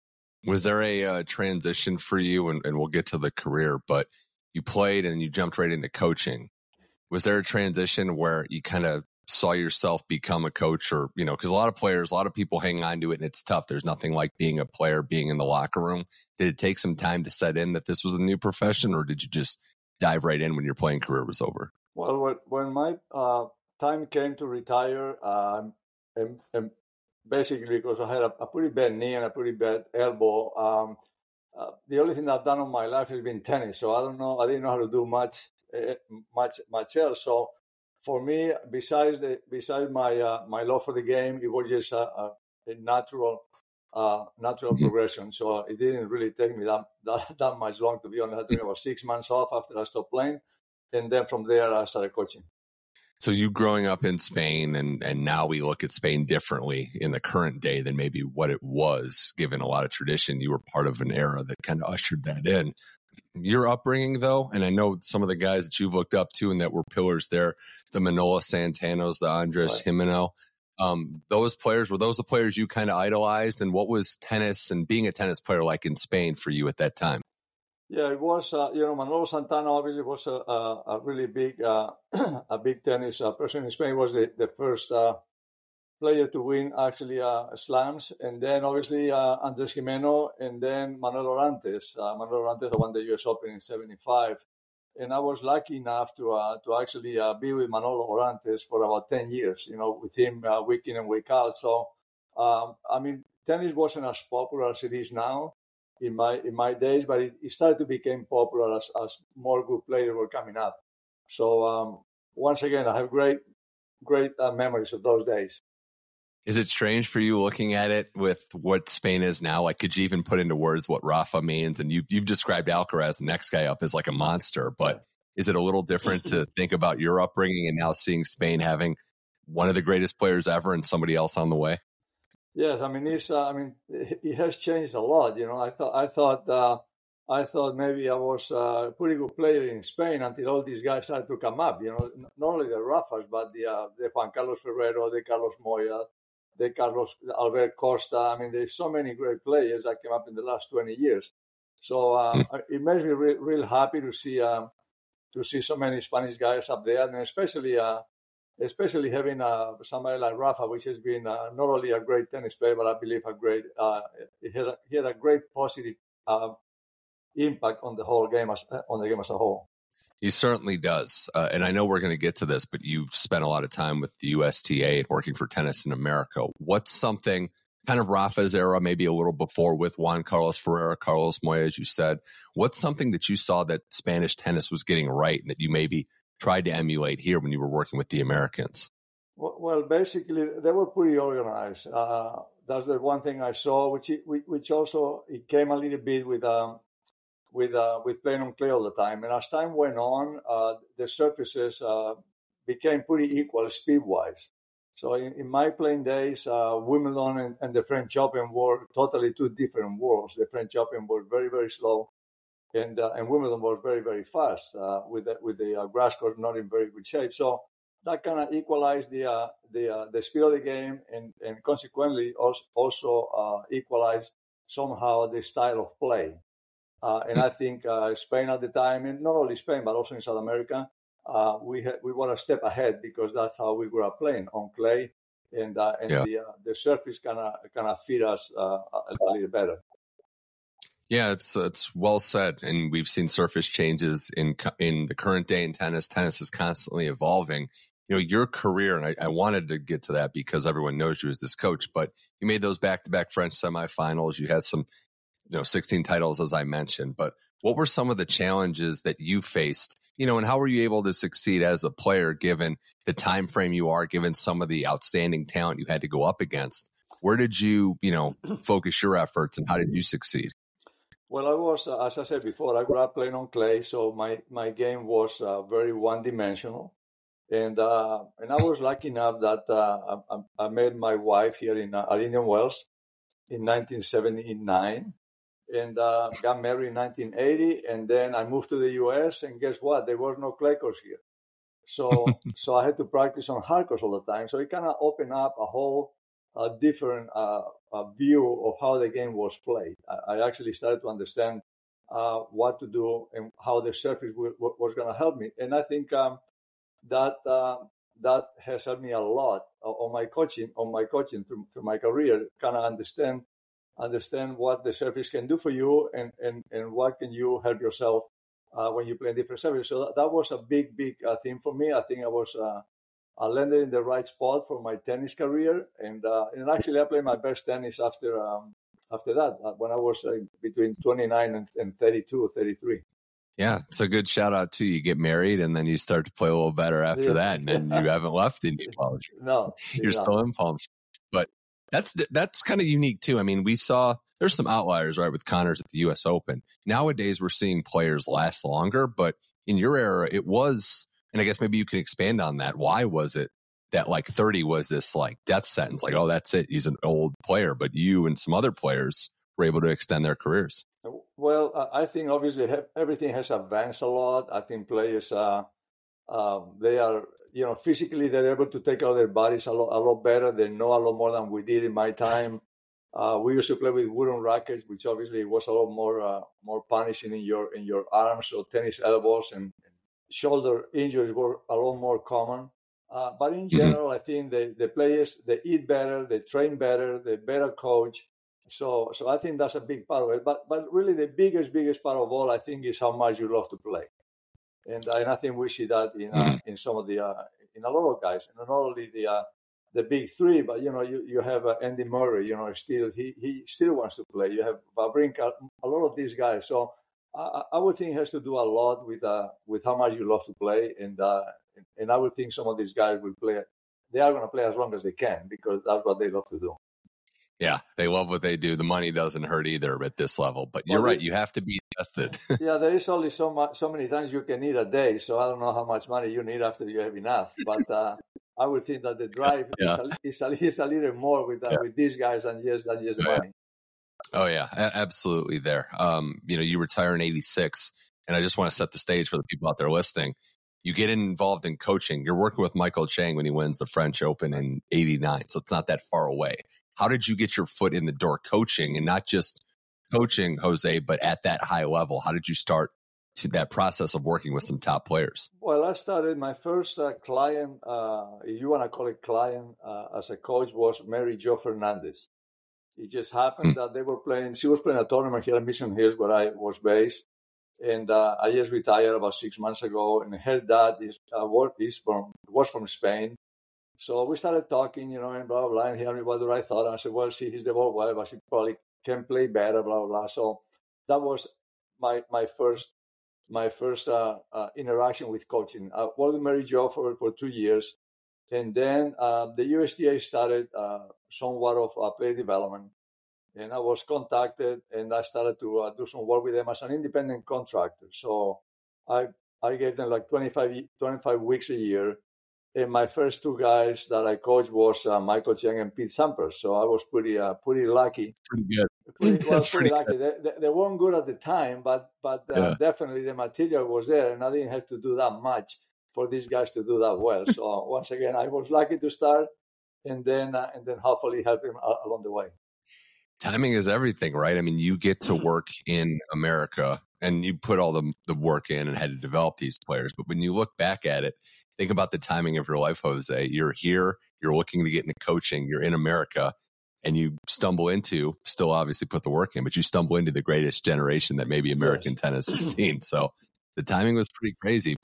Was there a uh, transition for you? And, and we'll get to the career, but you played and you jumped right into coaching. Was there a transition where you kind of saw yourself become a coach, or, you know, because a lot of players, a lot of people hang on to it and it's tough. There's nothing like being a player, being in the locker room. Did it take some time to set in that this was a new profession, or did you just dive right in when your playing career was over? Well, when, when my uh, time came to retire, um, and, and basically because I had a, a pretty bad knee and a pretty bad elbow. Um, uh, the only thing I've done in my life has been tennis, so I don't know. I didn't know how to do much, uh, much, much else. So for me, besides the besides my uh, my love for the game, it was just a, a, a natural, uh, natural mm-hmm. progression. So it didn't really take me that that, that much long, to be honest. I took about six months off after I stopped playing, and then from there I started coaching. So you growing up in Spain, and, and now we look at Spain differently in the current day than maybe what it was, given a lot of tradition. You were part of an era that kind of ushered that in. Your upbringing, though, and I know some of the guys that you've looked up to and that were pillars there, the Manolo Santanos, the Andres right. Gimeno, um, those players, were those the players you kind of idolized? And what was tennis and being a tennis player like in Spain for you at that time? Yeah, it was, uh, you know, Manolo Santana obviously was a, a, a really big, uh, a big tennis uh, person in Spain. He was the, the first uh, player to win actually uh, slams. And then obviously uh, Andres Gimeno, and then Manuel Orantes. Uh, Manuel Orantes won the U S Open in seventy-five. And I was lucky enough to uh, to actually uh, be with Manolo Orantes for about ten years, you know, with him uh, week in and week out. So, um, I mean, tennis wasn't as popular as it is now in my in my days, but it, it started to become popular as, as more good players were coming up. So um, once again, I have great, great uh, memories of those days. Is it strange for you looking at it with what Spain is now? Like, could you even put into words what Rafa means? And you, you've described Alcaraz, the next guy up, as like a monster, but is it a little different to think about your upbringing and now seeing Spain having one of the greatest players ever and somebody else on the way? Yes, I mean, it's, uh, I mean, it has changed a lot. You know, I thought, I thought, uh, I thought maybe I was a pretty good player in Spain until all these guys started to come up. You know, not only the Rafas, but the uh, the Juan Carlos Ferrero, the Carlos Moya, the Carlos Albert Costa. I mean, there's so many great players that came up in the last twenty years. So uh, it makes me re- real happy to see um, to see so many Spanish guys up there, and especially. Uh, Especially having uh, somebody like Rafa, which has been uh, not only a great tennis player, but I believe a great, uh, he, has a, he had a great positive uh, impact on the whole game, as, on the game as a whole. He certainly does. Uh, and I know we're going to get to this, but you've spent a lot of time with the U S T A and working for tennis in America. What's something, kind of Rafa's era, maybe a little before with Juan Carlos Ferrero, Carlos Moya, as you said, what's something that you saw that Spanish tennis was getting right and that you maybe tried to emulate here when you were working with the Americans? Well, basically, they were pretty organized. Uh, that's the one thing I saw, which which also it came a little bit with um, with uh, with playing on clay all the time. And as time went on, uh, the surfaces uh, became pretty equal speed-wise. So in, in my playing days, uh, Wimbledon and, and the French Open were totally two different worlds. The French Open was very, very slow. And uh, and Wimbledon was very, very fast uh, with the, with the uh, grass court not in very good shape. So that kind of equalized the uh, the uh, the speed of the game, and, and consequently also, also uh, equalized somehow the style of play. Uh, and I think uh, Spain at the time, and not only Spain but also in South America, uh, we had, we were a step ahead because that's how we grew up playing on clay, and uh, and yeah. the uh, the surface kind of kind of fit us uh, a, a little better. Yeah, it's it's well said, and we've seen surface changes in in the current day in tennis. Tennis is constantly evolving. You know, your career, and I, I wanted to get to that because everyone knows you as this coach, but you made those back-to-back French semifinals. You had some you know, sixteen titles, as I mentioned, but what were some of the challenges that you faced, you know, and how were you able to succeed as a player, given the time frame you are, given some of the outstanding talent you had to go up against? Where did you, you know, focus your efforts, and how did you succeed? Well, I was, uh, as I said before, I grew up playing on clay, so my, my game was uh, very one-dimensional. And uh, and I was lucky enough that uh, I, I met my wife here in uh, at Indian Wells in nineteen seventy-nine, and uh, got married in nineteen eighty. And then I moved to the U S, and guess what? There was no clay courts here. So so I had to practice on hard courts all the time. So it kind of opened up a whole uh, different uh, uh, view of how the game was played. I, I actually started to understand uh, what to do and how the surface w- w- was going to help me. And I think um, that uh, that has helped me a lot on my coaching, on my coaching through, through my career. Kind of understand understand what the surface can do for you, and and, and what can you help yourself uh, when you play different surfaces. So that, that was a big, big uh, thing for me. I think I was uh, I landed in the right spot for my tennis career, and uh, and actually I played my best tennis after um, after that uh, when I was uh, between twenty-nine and, and thirty-two, thirty-three. Yeah, it's a good shout out too. You get married and then you start to play a little better after yeah. that, and then you haven't left Indian Wells. No, you're no. still in Palm Springs. But that's that's kind of unique too. I mean, we saw there's some outliers, right, with Connors at the U S Open. Nowadays, we're seeing players last longer, but in your era, it was, and I guess maybe you can expand on that. Why was it that like thirty was this like death sentence? Like, oh, that's it. He's an old player, but you and some other players were able to extend their careers. Well, I think obviously everything has advanced a lot. I think players, uh, um, they are, you know, physically they're able to take out their bodies a lot, a lot better. They know a lot more than we did in my time. Uh, we used to play with wooden rackets, which obviously was a lot more, uh, more punishing in your in your arms. So tennis elbows and shoulder injuries were a lot more common. Uh, but in general, mm-hmm. I think the the players, they eat better, they train better, they're better coach. So, so I think that's a big part of it. But, but really, the biggest, biggest part of all, I think, is how much you love to play, and, and I think we see that in uh, in some of the uh, in a lot of guys, and not only the uh, the big three, but you know, you, you have uh, Andy Murray. You know, still he he still wants to play. You have Wawrinka, a lot of these guys. So, I, I would think it has to do a lot with uh, with how much you love to play, and uh, and I would think some of these guys will play. They are going to play as long as they can because that's what they love to do. Yeah, they love what they do. The money doesn't hurt either at this level. But you're well, right; you have to be invested. Yeah, there is only so much, so many times you can eat a day. So I don't know how much money you need after you have enough. But uh, I would think that the drive yeah. is, a, is, a, is a little more with uh, yeah. with these guys than just than just oh, money. Yeah. Oh yeah, a- absolutely. There, um, you know, you retire in eighty-six, and I just want to set the stage for the people out there listening. You get involved in coaching. You're working with Michael Chang when he wins the French Open in eighty-nine, so it's not that far away. How did you get your foot in the door coaching, and not just coaching, Jose, but at that high level? How did you start to that process of working with some top players? Well, I started my first uh, client, uh, if you want to call it client, uh, as a coach, was Mary Jo Fernandez. It just happened mm-hmm. that they were playing, she was playing a tournament here in Mission Hills where I was based. And uh, I just retired about six months ago, and her dad is, uh, work, is from, was from Spain. So we started talking, you know, and blah, blah, blah, and he asked me what do I thought. And I said, well, see, he's the ball well, but he probably can play better, blah, blah, blah. So that was my my first my first uh, uh, interaction with coaching. I worked with Mary Jo for, for two years. And then uh, the U S T A started uh, somewhat of uh, player development. And I was contacted, and I started to uh, do some work with them as an independent contractor. So I I gave them like twenty-five, twenty-five weeks a year. And my first two guys that I coached was uh, Michael Chang and Pete Sampras. So I was pretty uh, pretty lucky. Pretty good. Pretty, well, That's pretty, pretty lucky. They, they, they weren't good at the time, but but uh, yeah. definitely the material was there, and I didn't have to do that much for these guys to do that well. So once again, I was lucky to start, and then uh, and then hopefully help him uh, along the way. Timing is everything, right? I mean, you get to work in America, and you put all the the work in and had to develop these players. But when you look back at it, think about the timing of your life, Jose. You're here, you're looking to get into coaching, you're in America, and you stumble into, still obviously put the work in, but you stumble into the greatest generation that maybe American yes. tennis has seen. So the timing was pretty crazy. But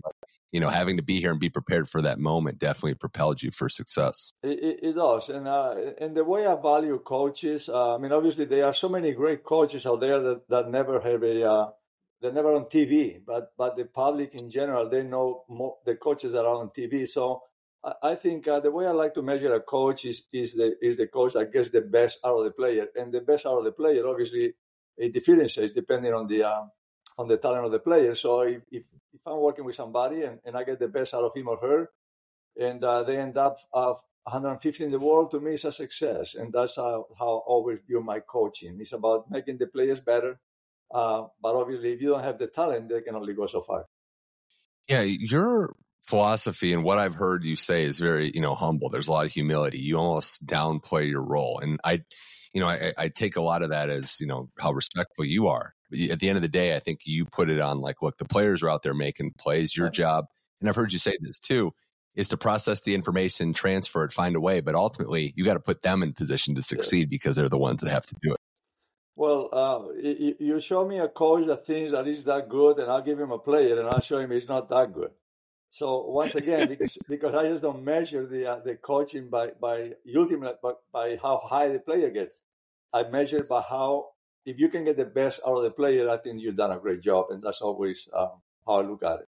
you know, having to be here and be prepared for that moment definitely propelled you for success. It, it, it does. And uh, and the way I value coaches, uh, I mean, obviously there are so many great coaches out there that, that never have a, uh, they're never on T V, but but the public in general, they know more, the coaches that are on T V. So I, I think uh, the way I like to measure a coach is is the is the coach that gets the best out of the player. And the best out of the player, obviously, it differentiates depending on the uh, on the talent of the player. So if, if, if I'm working with somebody and, and I get the best out of him or her, and uh, they end up uh, one hundred fifty in the world, to me it's a success. And that's how, how I always view my coaching. It's about making the players better. Uh, but obviously, if you don't have the talent, they can only go so far. Yeah, your philosophy and what I've heard you say is very, you know, humble. There's a lot of humility. You almost downplay your role. And I, you know, I, I take a lot of that as, you know, how respectful you are. But at the end of the day, I think you put it on like, look, the players are out there making plays. Your job, and I've heard you say this too, is to process the information, transfer it, find a way. But ultimately, you got to put them in position to succeed yes. because they're the ones that have to do it. Well, uh, you show me a coach that thinks that he's that good, and I'll give him a player, and I'll show him he's not that good. So once again, because, because I just don't measure the uh, the coaching by by ultimate by, by how high the player gets. I measure by how, if you can get the best out of the player, I think you've done a great job, and that's always um, how I look at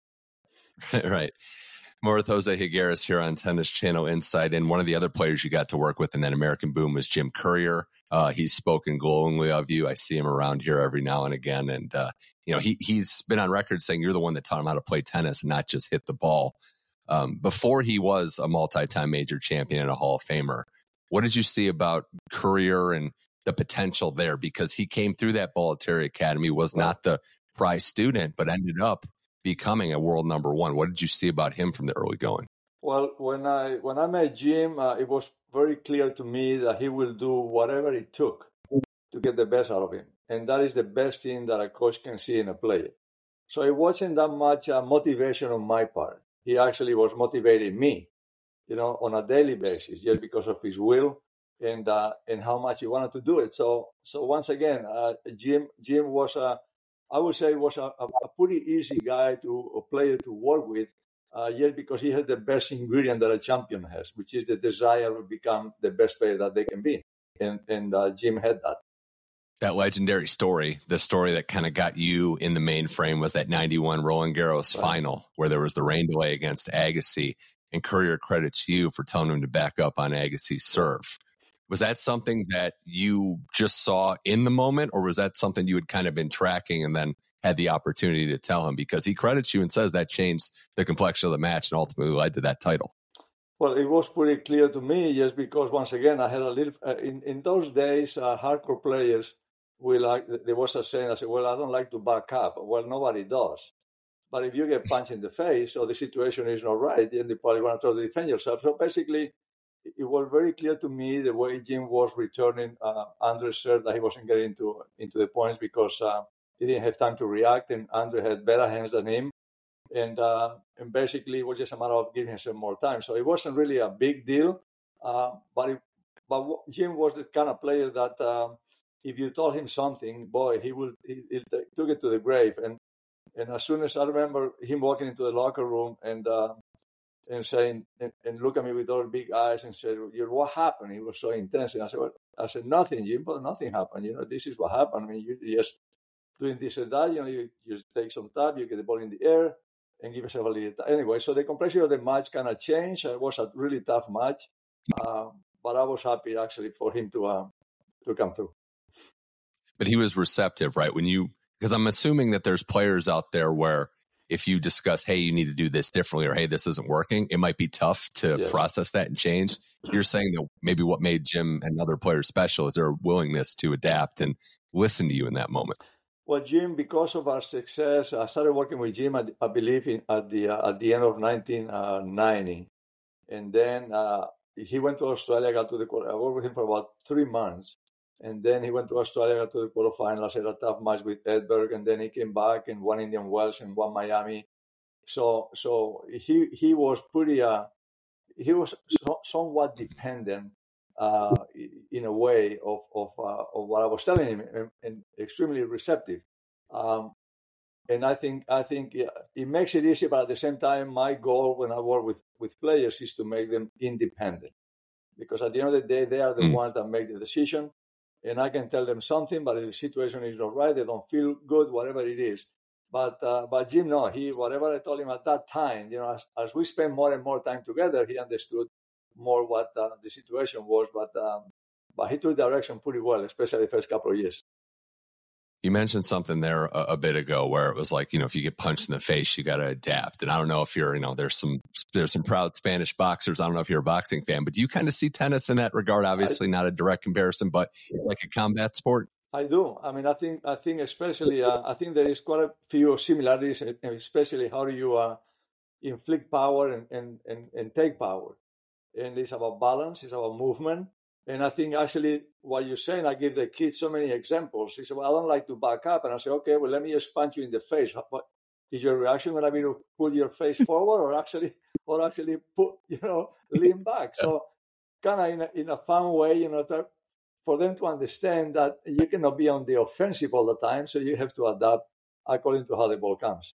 it. Right. More with Jose Higueras here on Tennis Channel Insight. And one of the other players you got to work with in that American Boom was Jim Courier. Uh, he's spoken glowingly of you. I see him around here every now and again. And, uh, you know, he, he's been on record saying you're the one that taught him how to play tennis and not just hit the ball. Um, before he was a multi-time major champion and a Hall of Famer, what did you see about Courier and the potential there? Because he came through that Bollettieri Academy, was not the prize student, but ended up becoming a world number one. What did you see about him from the early going? Well, when I when I met Jim, uh, it was very clear to me that he will do whatever it took to get the best out of him. And that is the best thing that a coach can see in a player. So it wasn't that much uh, motivation on my part. He actually was motivating me, you know, on a daily basis, just because of his will and uh, and how much he wanted to do it. So so once again, uh, Jim Jim was a, I would say, was a, a pretty easy guy to a player to work with, uh, just because he has the best ingredient that a champion has, which is the desire to become the best player that they can be. And and uh, Jim had that. That legendary story, the story that kind of got you in the mainframe, was that ninety-one Roland Garros right. final where there was the rain delay against Agassi, and Courier credits you for telling him to back up on Agassi's serve. Was that something that you just saw in the moment, or was that something you had kind of been tracking and then had the opportunity to tell him? Because he credits you and says that changed the complexion of the match and ultimately led to that title. Well, it was pretty clear to me, just because, once again, I had a little, uh, in, in those days, uh, hardcore players, we like, there was a saying, I said, well, I don't like to back up. Well, nobody does. But if you get punched in the face or the situation is not right, then you probably want to try to defend yourself. So basically, it was very clear to me the way Jim was returning uh, Andre's serve, that he wasn't getting into, into the points because uh, he didn't have time to react, and Andre had better hands than him. And uh, and basically, it was just a matter of giving himself more time. So it wasn't really a big deal. Uh, but it, but Jim was the kind of player that um, if you told him something, boy, he would he, he took it to the grave. And and as soon as I remember him walking into the locker room and uh, and saying and, and look at me with all big eyes and said, "What happened?" He was so intense. And I said, well, I said, "Nothing, Jim. But nothing happened. You know, this is what happened. I mean, you, you just doing this and that. You know, you, you take some time, you get the ball in the air, and give yourself a little time." Anyway, so the complexity of the match kind of changed. It was a really tough match, uh, but I was happy actually for him to uh, to come through. But he was receptive, right? When you, because I'm assuming that there's players out there where if you discuss, hey, you need to do this differently, or hey, this isn't working, it might be tough to yes. process that and change. You're saying that maybe what made Jim and other players special is their willingness to adapt and listen to you in that moment. Well, Jim, because of our success, I started working with Jim, I, I believe, in, at the uh, at the end of nineteen ninety. And then uh, he went to Australia, got to the quarter. I worked with him for about three months. And then he went to Australia, got to the quarterfinals, had a tough match with Edberg. And then he came back and won Indian Wells and won Miami. So so he he was pretty, uh, he was so, somewhat dependent Uh, in a way of of, uh, of what I was telling him, and, and extremely receptive. Um, And I think I think yeah, it makes it easy, but at the same time, my goal when I work with, with players is to make them independent. Because at the end of the day, they are the mm. ones that make the decision. And I can tell them something, but if the situation is not right, they don't feel good, whatever it is. But uh, but Jim, no, he whatever I told him at that time, you know, as, as we spend more and more time together, he understood more what uh, the situation was. But um, but he took direction pretty well, especially the first couple of years. You mentioned something there a, a bit ago where it was like, you know, if you get punched in the face, you got to adapt. And I don't know if you're, you know, there's some there's some proud Spanish boxers. I don't know if you're a boxing fan, but do you kind of see tennis in that regard? Obviously, I, not a direct comparison, but it's like a combat sport. I do. I mean, I think I think especially uh, I think there is quite a few similarities, especially how do you uh, inflict power and, and, and, and take power. And it's about balance. It's about movement. And I think actually what you're saying, I give the kids so many examples. He said, well, I don't like to back up. And I say, okay, well, let me just punch you in the face. But is your reaction going to be to put your face forward or actually or actually put, you know, lean back? So kind of in a, in a fun way, you know, to, for them to understand that you cannot be on the offensive all the time. So you have to adapt according to how the ball comes.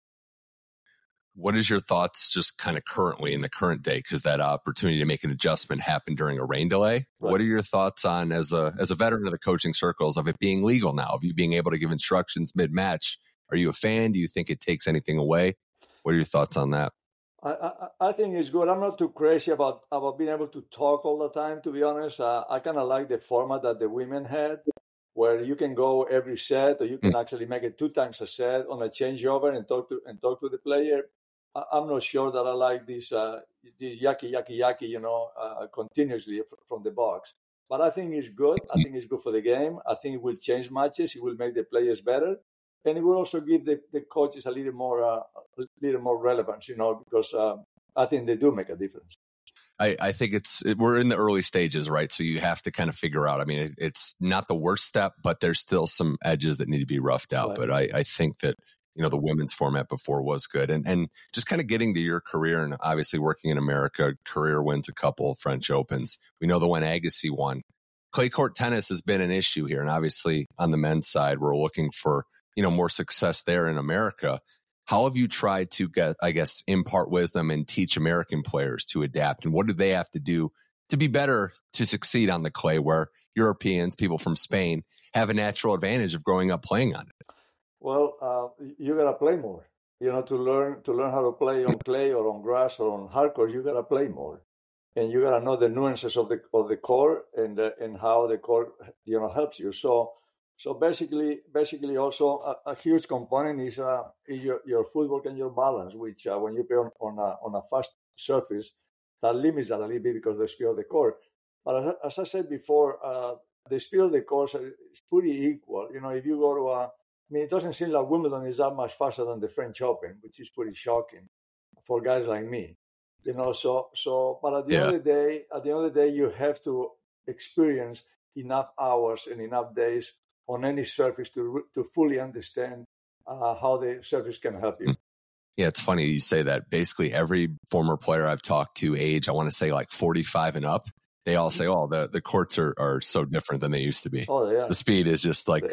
What is your thoughts just kind of currently in the current day? Because that opportunity to make an adjustment happened during a rain delay. Right. What are your thoughts on, as a as a veteran of the coaching circles, of it being legal now, of you being able to give instructions mid-match? Are you a fan? Do you think it takes anything away? What are your thoughts on that? I, I, I think it's good. I'm not too crazy about, about being able to talk all the time, to be honest. Uh, I kind of like the format that the women had, where you can go every set, or you can mm. actually make it two times a set on a changeover and talk to and talk to the player. I'm not sure that I like this uh, this yucky, yucky, yucky, you know, uh, continuously f- from the box. But I think it's good. I think it's good for the game. I think it will change matches. It will make the players better. And it will also give the, the coaches a little more uh, a little more relevance, you know, because uh, I think they do make a difference. I, I think it's it, we're in the early stages, right? So you have to kind of figure out. I mean, it, it's not the worst step, but there's still some edges that need to be roughed out. Right. But I, I think that, you know, the women's format before was good. And and just kind of getting to your career, and obviously working in America, career wins a couple French Opens. We know the one Agassi won. Clay court tennis has been an issue here. And obviously on the men's side, we're looking for, you know, more success there in America. How have you tried to get, I guess, impart wisdom and teach American players to adapt? And what do they have to do to be better to succeed on the clay, where Europeans, people from Spain, have a natural advantage of growing up playing on it? Well, uh, you gotta play more. You know, to learn to learn how to play on clay or on grass or on hard court, you gotta play more, and you gotta know the nuances of the of the court and uh, and how the court, you know, helps you. So, so basically, basically, also a, a huge component is uh is your, your footwork and your balance, which uh, when you play on on a, on a fast surface, that limits that a little bit because of the speed of the court. But as, as I said before, uh, the speed of the course is pretty equal. You know, if you go to a I mean, it doesn't seem like Wimbledon is that much faster than the French Open, which is pretty shocking for guys like me. You know, so so. But at the yeah. end of the day, at the end of the day, you have to experience enough hours and enough days on any surface to to fully understand uh, how the surface can help you. Yeah, it's funny you say that. Basically, every former player I've talked to, age I want to say like forty-five and up, they all say, "Oh, the, the courts are, are so different than they used to be. Oh, yeah. The speed is just like."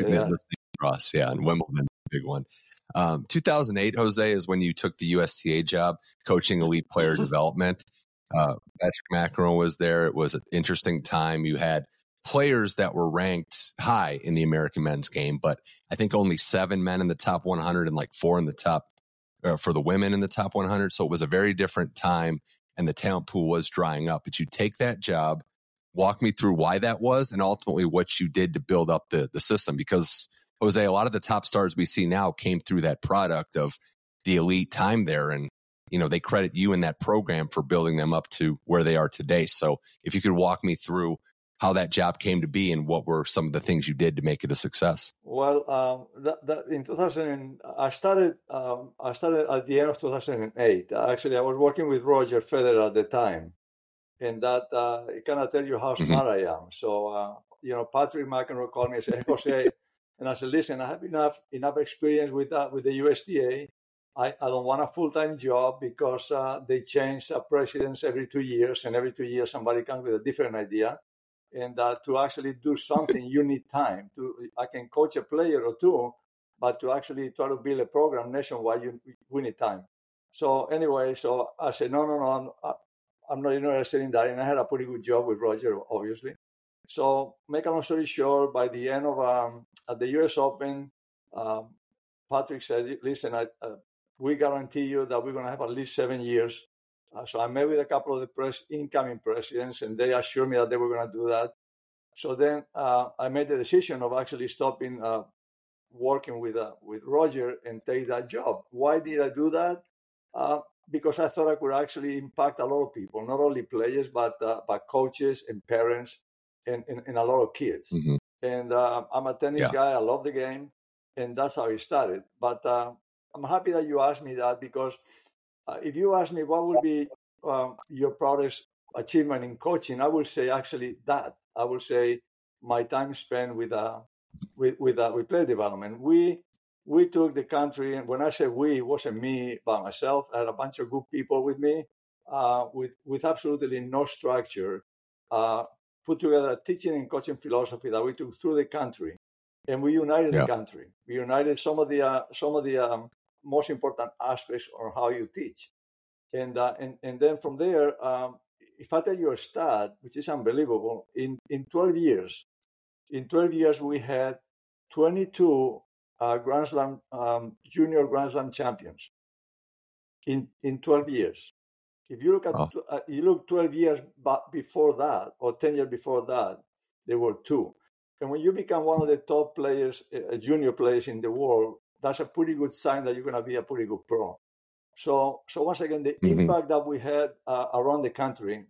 Us, yeah, and Wimbledon, big one. Um, two thousand eight, Jose, is when you took the U S T A job, coaching elite player development. Uh, Patrick McEnroe was there. It was an interesting time. You had players that were ranked high in the American men's game, but I think only seven men in the top one hundred and like four in the top uh, for the women in the top one hundred. So it was a very different time, and the talent pool was drying up. But you take that job, walk me through why that was, and ultimately what you did to build up the the system, because Jose, a lot of the top stars we see now came through that product of the elite time there. And, you know, they credit you in that program for building them up to where they are today. So if you could walk me through how that job came to be and what were some of the things you did to make it a success. Well, um, that, that in two thousand, I started, um, I started at the end of two thousand eight. Actually, I was working with Roger Federer at the time. And that, uh, it kind of tells you how smart mm-hmm. I am. So, uh, you know, Patrick McEnroe called me and said, "Hey, Jose," and I said, "Listen, I have enough enough experience with uh, with the U S T A. I, I don't want a full-time job because uh, they change uh, presidents every two years, and every two years somebody comes with a different idea. And uh, to actually do something, you need time. To I can coach a player or two, but to actually try to build a program nationwide, you, we need time. So anyway, so I said, no, no, no, I'm, I'm not interested in that. And I had a pretty good job with Roger, obviously. So make a long story short, by the end of um, at the U S Open, um, Patrick said, listen, I, uh, we guarantee you that we're going to have at least seven years. Uh, so I met with a couple of the press, incoming presidents, and they assured me that they were going to do that. So then uh, I made the decision of actually stopping uh, working with uh, with Roger and take that job. Why did I do that? Uh, because I thought I could actually impact a lot of people, not only players, but uh, but coaches and parents and, and, and a lot of kids. Mm-hmm. And uh, I'm a tennis yeah. guy. I love the game. And that's how it started. But uh, I'm happy that you asked me that, because uh, if you ask me what would be um, your proudest achievement in coaching, I will say actually that. I will say my time spent with uh, with with, uh, with player development. We we took the country, and when I say we, it wasn't me by myself. I had a bunch of good people with me, uh, with with absolutely no structure, uh, put together a teaching and coaching philosophy that we took through the country. And we united yeah. the country. We united some of the uh, some of the um, most important aspects on how you teach, and uh, and and then from there, um, if I tell you a stat, which is unbelievable, in in twelve years, in twelve years we had twenty-two uh, Grand Slam um, junior Grand Slam champions. In in twelve years, if you look at oh. uh, you look twelve years before that, or ten years before that, there were two. And when you become one of the top players, uh, junior players in the world, that's a pretty good sign that you're going to be a pretty good pro. So, so once again, the mm-hmm. impact that we had uh, around the country,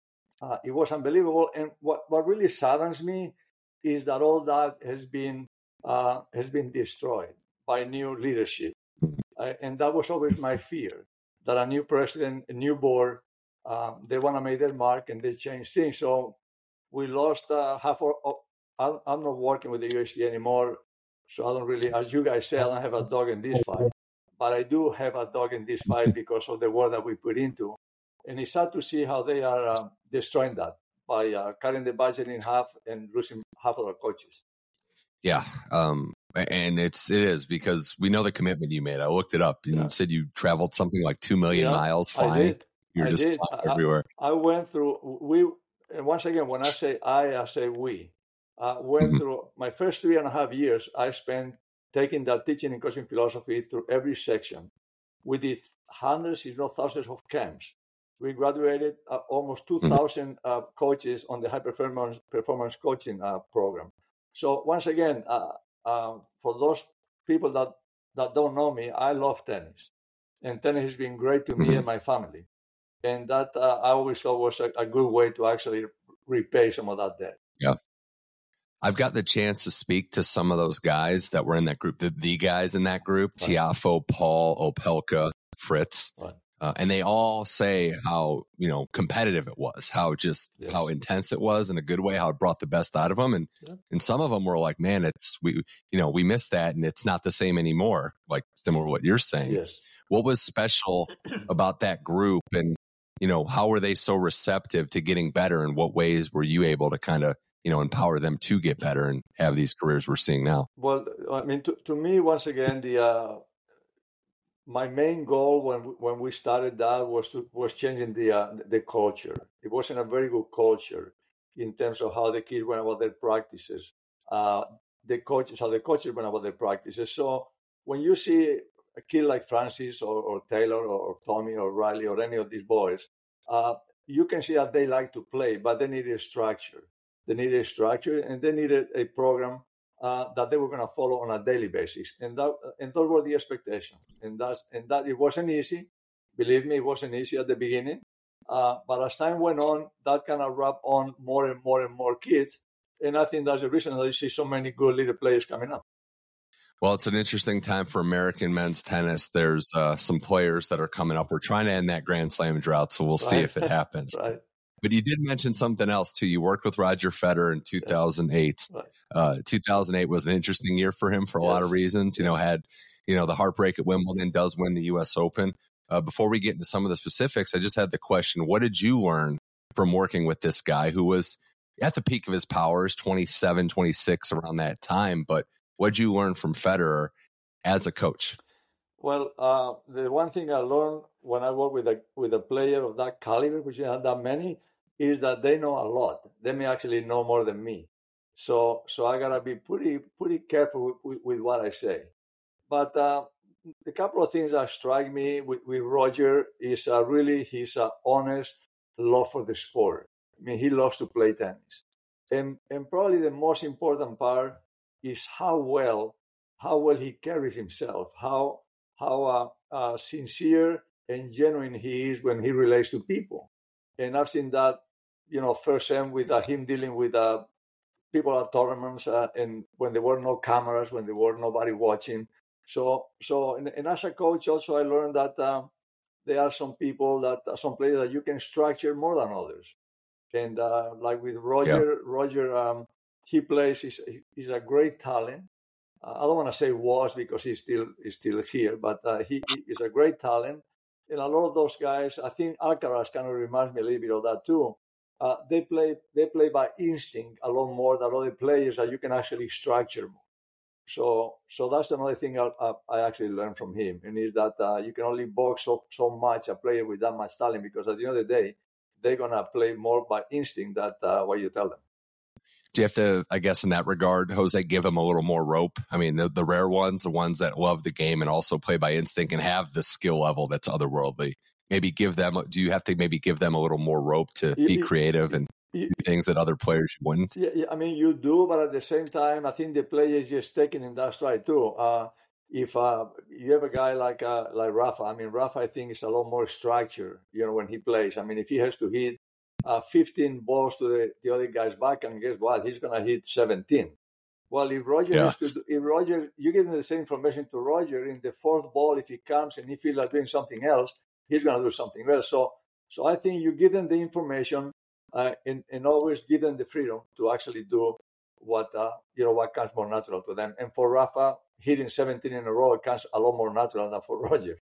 uh, it was unbelievable. And what, what really saddens me is that all that has been uh, has been destroyed by new leadership, uh, and that was always my fear, that a new president, a new board, um, they want to make their mark and they change things. So we lost uh, half our. I'm, I'm not working with the U S G A anymore, so I don't really, as you guys say, I don't have a dog in this fight. But I do have a dog in this fight because of the work that we put into. And it's sad to see how they are uh, destroying that by uh, cutting the budget in half and losing half of our coaches. Yeah, um, and it's it is because we know the commitment you made. I looked it up. You yeah. said you traveled something like two million yeah, miles flying. I did. You're I just did. flying everywhere. I, I went through. We and once again, when I say I, I say we. Uh, went mm-hmm. through my first three and a half years. I spent taking that teaching and coaching philosophy through every section. We did hundreds, if not thousands, of camps. We graduated uh, almost two thousand uh, coaches on the high performance performance coaching uh, program. So once again, uh, uh, for those people that, that don't know me, I love tennis, and tennis has been great to me and my family. And that uh, I always thought was a, a good way to actually repay some of that debt. Yeah. I've got the chance to speak to some of those guys that were in that group, the, the guys in that group, right. Tiafoe, Paul, Opelka, Fritz. Right. Uh, and they all say how, you know, competitive it was, how just yes. how intense it was in a good way, how it brought the best out of them. And, yeah. and some of them were like, man, it's, we, you know, we missed that and it's not the same anymore. Like similar to what you're saying. Yes. What was special about that group, and, you know, how were they so receptive to getting better, and what ways were you able to kind of, you know, empower them to get better and have these careers we're seeing now? Well, I mean, to, to me, once again, the, uh, my main goal when when we started that was to, was changing the uh, the culture. It wasn't a very good culture in terms of how the kids went about their practices. Uh, the coaches, how the coaches went about their practices. So when you see a kid like Francis or, or Taylor or, or Tommy or Riley or any of these boys, uh, you can see that they like to play, but they needed structure. They needed structure, and they needed a program Uh, that they were going to follow on a daily basis, and that and those were the expectations. And that's and that it wasn't easy. Believe me, it wasn't easy at the beginning. Uh, but as time went on, that kind of wrapped on more and more and more kids. And I think that's the reason that you see so many good little players coming up. Well, it's an interesting time for American men's tennis. There's uh, some players that are coming up. We're trying to end that Grand Slam drought, so we'll see right. if it happens. Right. But you did mention something else, too. You worked with Roger Federer in two thousand eight. Right. Uh, two thousand eight was an interesting year for him for a yes. lot of reasons. You yes. know, had, you know, the heartbreak at Wimbledon, does win the U S Open. Uh, before we get into some of the specifics, I just had the question, what did you learn from working with this guy who was at the peak of his powers, twenty-seven, twenty-six, around that time? But what did you learn from Federer? as a coach? Well, uh, the one thing I learned when I work with a with a player of that caliber, which I had that many, is that they know a lot. They may actually know more than me. So so I gotta be pretty pretty careful with, with, with what I say. But uh, a couple of things that strike me with, with Roger is uh, really his uh, honest love for the sport. I mean, he loves to play tennis. And and probably the most important part is how well how well he carries himself, how how uh, uh, sincere and genuine he is when he relates to people. And I've seen that, you know, firsthand with uh, him dealing with uh, people at tournaments uh, and when there were no cameras, when there were nobody watching. So, so and, and as a coach, also I learned that uh, there are some people that uh, some players that you can structure more than others. And uh, like with Roger, yeah. Roger, um, he plays. He's, he's a great talent. Uh, I don't want to say was because he's still he's still here, but uh, he, he is a great talent. And a lot of those guys, I think Alcaraz kind of reminds me a little bit of that too. Uh, they play they play by instinct a lot more than other players that you can actually structure more. So so that's another thing I, I, I actually learned from him, and is that uh, you can only box so, so much a player with that much talent, because at the end of the day, they're going to play more by instinct than uh, what you tell them. Do you have to, I guess, in that regard, Jose, give them a little more rope? I mean, the, the rare ones, the ones that love the game and also play by instinct and have the skill level that's otherworldly, maybe give them, do you have to maybe give them a little more rope to you, be creative and you, do things that other players wouldn't? Yeah, yeah, I mean, you do, but at the same time, I think the player is just taking in that stride too. Uh, if uh, you have a guy like uh, like Rafa, I mean, Rafa, I think, is a lot more structured, you know, when he plays. I mean, if he has to hit uh, fifteen balls to the, the other guy's back, and guess what? He's going to hit seventeen. Well, if Roger yeah. has to, do, if Roger, you give him the same information to Roger in the fourth ball, if he comes and he feels like doing something else, he's going to do something else. So, so I think you give them the information uh, and, and always give them the freedom to actually do what, uh, you know, what comes more natural to them. And for Rafa, hitting seventeen in a row, it comes a lot more natural than for Roger.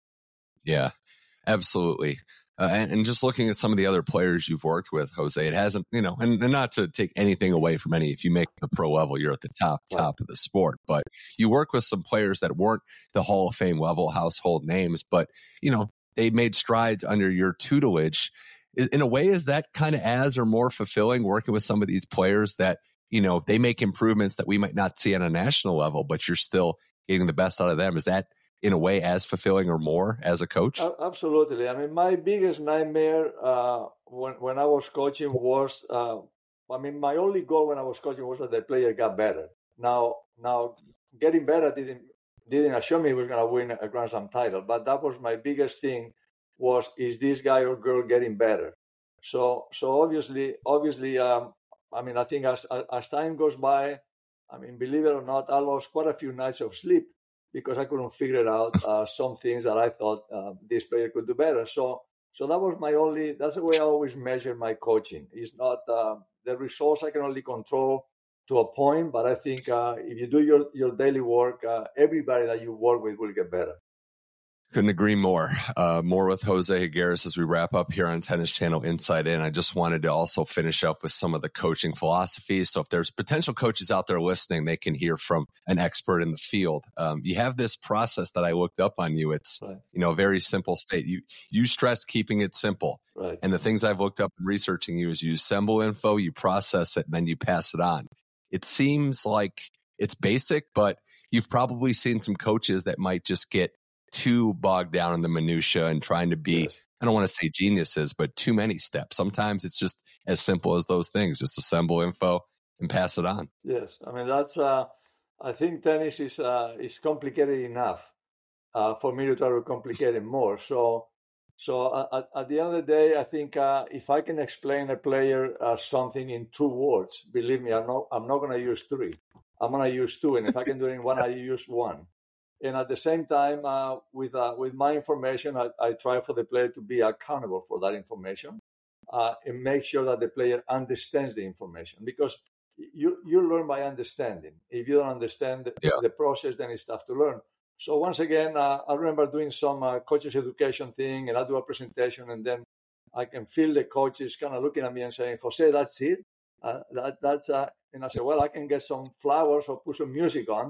Yeah, absolutely. Uh, and, and just looking at some of the other players you've worked with, Jose, it hasn't, you know, and, and not to take anything away from any, if you make the pro level, you're at the top, top of the sport, but you work with some players that weren't the Hall of Fame level household names, but, you know, they made strides under your tutelage. In a way, is that kind of as or more fulfilling working with some of these players that, you know, they make improvements that we might not see on a national level, but you're still getting the best out of them? Is that in a way as fulfilling or more as a coach? Absolutely. I mean, my biggest nightmare uh, when, when I was coaching was, uh, I mean, my only goal when I was coaching was that the player got better. Now, now getting better didn't, didn't assure me he was going to win a Grand Slam title, but that was my biggest thing was, is this guy or girl getting better? So, so obviously, obviously, um, I mean, I think as, as time goes by, I mean, believe it or not, I lost quite a few nights of sleep because I couldn't figure out uh, some things that I thought uh, this player could do better. So, so that was my only, that's the way I always measure my coaching. It's not uh, the results I can only control to a point, but I think uh, if you do your, your daily work, uh, everybody that you work with will get better. Couldn't agree more. Uh, more with Jose Higueras as we wrap up here on Tennis Channel Inside In. I just wanted to also finish up with some of the coaching philosophies. So if there's potential coaches out there listening, they can hear from an expert in the field. Um, you have this process that I looked up on you. It's, right. you know, a very simple state. You, you stress keeping it simple. Right. And the things I've looked up in researching you is you assemble info, you process it, and then you pass it on. It seems like it's basic, but you've probably seen some coaches that might just get too bogged down in the minutia and trying to be, yes. I don't want to say geniuses, but too many steps. Sometimes it's just as simple as those things. Just assemble info and pass it on. Yes. I mean, that's, uh, I think tennis is, uh, is complicated enough uh, for me to try to complicate it more. So, so uh, at, at the end of the day, I think uh, if I can explain a player uh, something in two words, believe me, I'm not, I'm not going to use three. I'm going to use two. And if I can do it in one, I use one. And at the same time, uh, with uh, with my information, I, I try for the player to be accountable for that information uh, and make sure that the player understands the information. Because you you learn by understanding. If you don't understand the, yeah. the process, then it's tough to learn. So once again, uh, I remember doing some uh, coaches education thing, and I do a presentation, and then I can feel the coaches kind of looking at me and saying, "Jose, that's it. Uh, that that's." Uh, and I say, "Well, I can get some flowers or put some music on."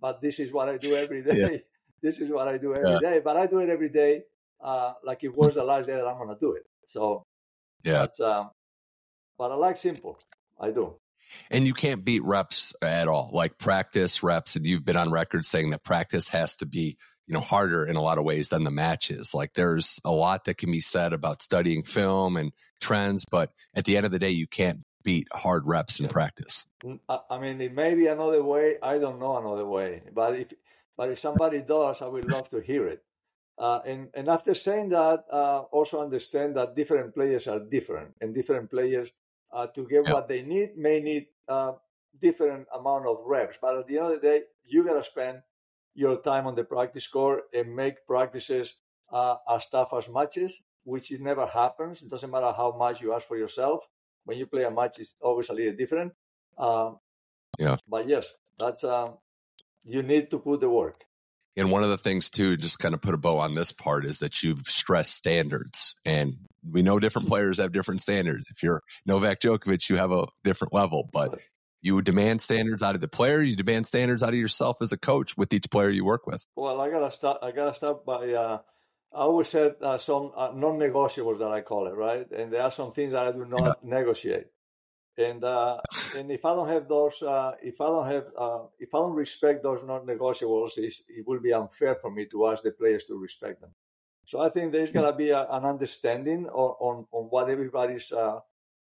but this is what I do every day. Yeah. This is what I do every yeah. day, but I do it every day uh, like it was the last day that I'm going to do it. So, yeah. That's, um, but I like simple. I do. And you can't beat reps at all, like practice reps. And you've been on record saying that practice has to be, you know, harder in a lot of ways than the matches. Like there's a lot that can be said about studying film and trends, but at the end of the day, you can't beat hard reps in yeah. practice. I mean, it may be another way. I don't know another way, but if, but if somebody does, I would love to hear it. Uh, and, and after saying that, uh, also understand that different players are different, and different players uh, to get yeah. what they need may need uh, different amount of reps. But at the end of the day, you got to spend your time on the practice court and make practices uh, as tough as matches, which it never happens. It doesn't matter how much you ask for yourself. When you play a match, it's always a little different. Um, yeah. But yes, that's uh, you need to put the work. And one of the things too, just kind of put a bow on this part, is that you've stressed standards, and we know different players have different standards. If you're Novak Djokovic, you have a different level, but you demand standards out of the player. You demand standards out of yourself as a coach with each player you work with. Well, I gotta start. I gotta start by. Uh, I always said uh, some uh, non-negotiables that I call it, right? And there are some things that I do not yeah. negotiate. And uh, and if I don't have those, uh, if I don't have, uh, if I don't respect those non-negotiables, it's, it will be unfair for me to ask the players to respect them. So I think there's got to be a, an understanding on on, on what everybody's uh,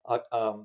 um,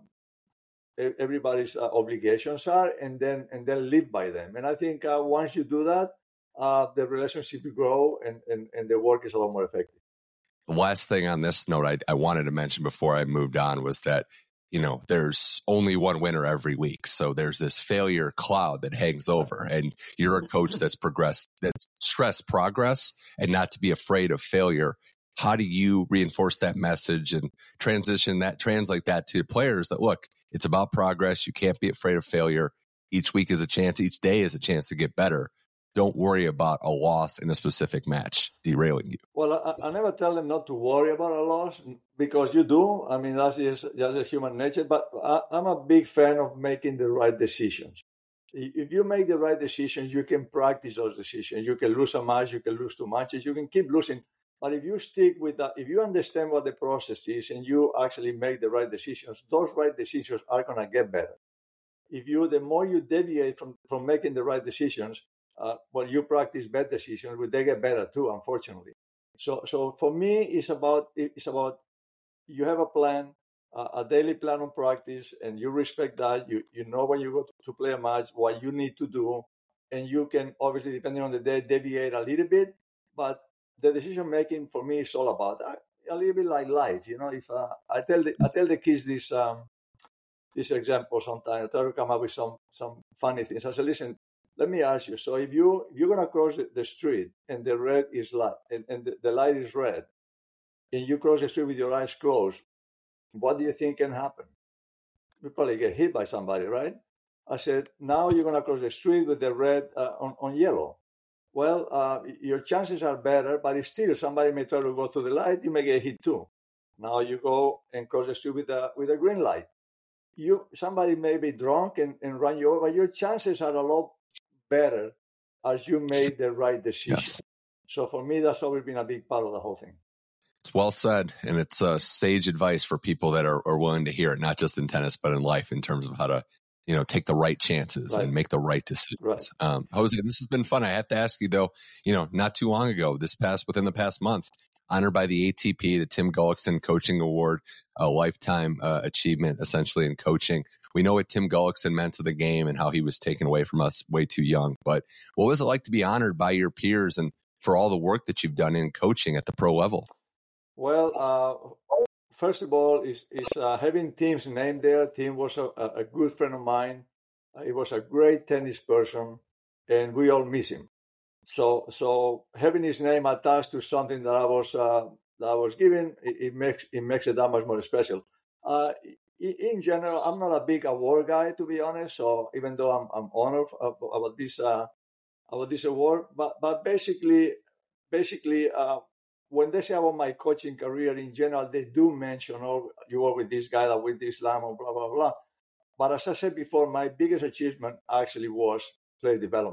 everybody's uh, obligations are, and then and then live by them. And I think uh, once you do that, uh, the relationship will grow, and, and and the work is a lot more effective. The last thing on this note I, I wanted to mention before I moved on was that, you know, there's only one winner every week. So there's this failure cloud that hangs over, and you're a coach that's progressed, that's stressed progress and not to be afraid of failure. How do you reinforce that message and transition that, translate that to players that, look, it's about progress. You can't be afraid of failure. Each week is a chance. Each day is a chance to get better. Don't worry about a loss in a specific match derailing you. Well, I, I never tell them not to worry about a loss, because you do. I mean, that's just, that's just human nature. But I, I'm a big fan of making the right decisions. If you make the right decisions, you can practice those decisions. You can lose a match, you can lose two matches, you can keep losing. But if you stick with that, if you understand what the process is and you actually make the right decisions, those right decisions are going to get better. If you, the more you deviate from, from making the right decisions, Uh, well, you practice bad decisions, but they get better too, unfortunately. So, so for me, it's about it's about you have a plan, uh, a daily plan on practice, and you respect that. You you know when you go to, to play a match what you need to do, and you can obviously, depending on the day, deviate a little bit. But the decision making for me is all about uh, a little bit like life. You know, if uh, I tell the I tell the kids this um, this example sometimes, I try to come up with some some funny things. I say, listen. Let me ask you. So if you if you're gonna cross the street and the red is light and, and the, the light is red, and you cross the street with your eyes closed, what do you think can happen? You probably get hit by somebody, right? I said, now you're gonna cross the street with the red uh, on, on yellow. Well, uh, your chances are better, but it's still somebody may try to go through the light. You may get hit too. Now you go and cross the street with a with a green light. You somebody may be drunk and, and run you over. But your chances are a lot better as you made the right decision. Yes. So for me, that's always been a big part of the whole thing. It's well said. And it's uh, sage advice for people that are, are willing to hear it, not just in tennis, but in life, in terms of how to, you know, take the right chances right. and make the right decisions. Right. Um, Jose, this has been fun. I have to ask you though, you know, not too long ago, this past, within the past month, honored by the A T P, the Tim Gullickson Coaching Award, a lifetime uh, achievement essentially in coaching. We know what Tim Gullickson meant to the game and how he was taken away from us way too young. But what was it like to be honored by your peers and for all the work that you've done in coaching at the pro level? Well, uh, first of all, is is uh, having Tim's name there. Tim was a, a good friend of mine. Uh, he was a great tennis person, and we all miss him. So, so having his name attached to something that I was uh, that I was given, it, it makes it makes it that much more special. Uh, in general, I'm not a big award guy, to be honest. So even though I'm I'm honored about this uh, about this award, but but basically, basically, uh, when they say about my coaching career in general, they do mention, oh, you were with this guy that with this slam or blah blah blah. But as I said before, my biggest achievement actually was player development.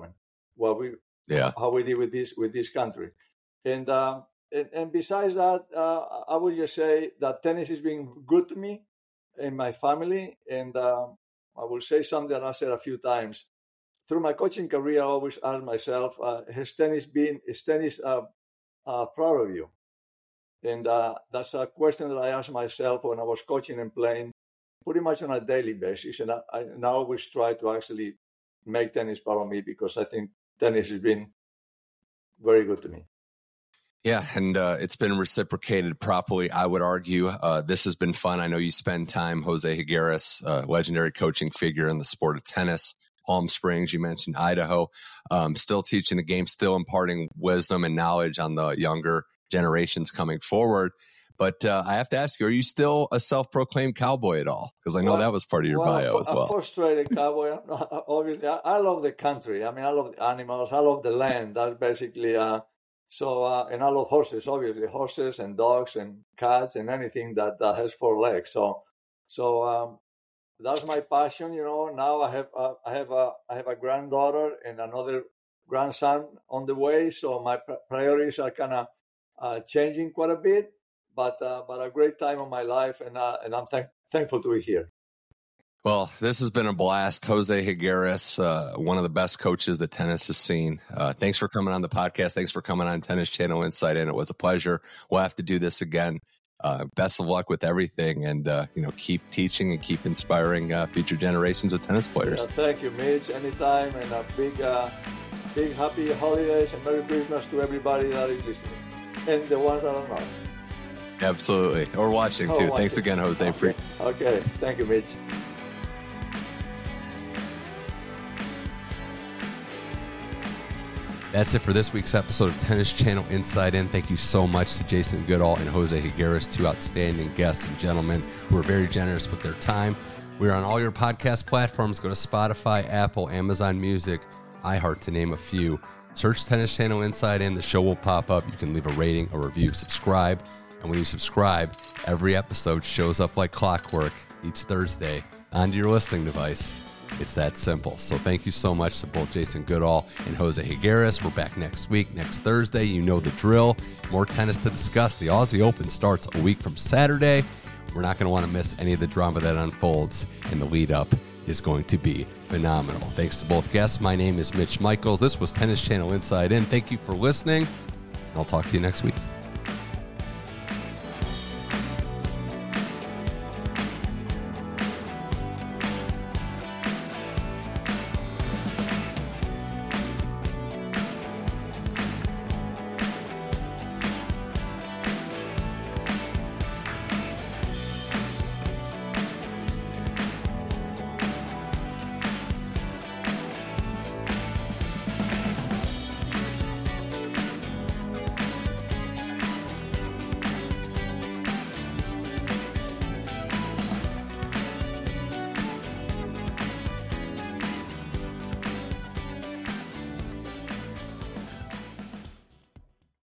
what we yeah. how we did with this with this country. And um, and, and besides that, uh, I would just say that tennis has been good to me and my family. And um, I will say something that I said a few times. Through my coaching career, I always ask myself, uh, has tennis been, is tennis uh, uh, proud of you? And uh, that's a question that I asked myself when I was coaching and playing pretty much on a daily basis. And I, I now always try to actually make tennis proud of me, because I think tennis has been very good to me. Yeah, and uh, it's been reciprocated properly, I would argue. Uh, this has been fun. I know you spend time, Jose Higueras, uh, legendary coaching figure in the sport of tennis. Palm Springs, you mentioned Idaho, um, still teaching the game, still imparting wisdom and knowledge on the younger generations coming forward. But uh, I have to ask you, are you still a self-proclaimed cowboy at all? Because I know well, that was part of your well, bio as well. A frustrated cowboy. Obviously, I, I love the country. I mean, I love the animals. I love the land. That's basically, uh, so, uh, and I love horses, obviously, horses and dogs and cats and anything that, that has four legs. So, so, um, that's my passion, you know. Now I have uh, I have a I have a granddaughter and another grandson on the way, so my priorities are kind of uh, changing quite a bit. But uh, but a great time of my life, and uh, and I'm thank- thankful to be here. Well, this has been a blast, Jose Higueras, uh, one of the best coaches that tennis has seen. Uh, thanks for coming on the podcast. Thanks for coming on Tennis Channel Inside In. It was a pleasure. We'll have to do this again. Uh, best of luck with everything, and uh, you know, keep teaching and keep inspiring uh, future generations of tennis players. Yeah, thank you, Mitch. Anytime, and a big, uh, big happy holidays and Merry Christmas to everybody that is listening, and the ones that are not. Absolutely, or watching too. Oh, watching. Thanks again, Jose. Okay. okay, thank you, Mitch. That's it for this week's episode of Tennis Channel Inside In. Thank you so much to Jason Goodall and Jose Higueras, two outstanding guests and gentlemen who are very generous with their time. We're on all your podcast platforms. Go to Spotify, Apple, Amazon Music, iHeart, to name a few. Search Tennis Channel Inside In. The show will pop up. You can leave a rating, a review, subscribe. And when you subscribe, every episode shows up like clockwork each Thursday onto your listening device. It's that simple. So thank you so much to both Jason Goodall and Jose Higueras. We're back next week, next Thursday. You know the drill. More tennis to discuss. The Aussie Open starts a week from Saturday. We're not going to want to miss any of the drama that unfolds, and the lead up is going to be phenomenal. Thanks to both guests. My name is Mitch Michaels. This was Tennis Channel Inside In. Thank you for listening, and I'll talk to you next week.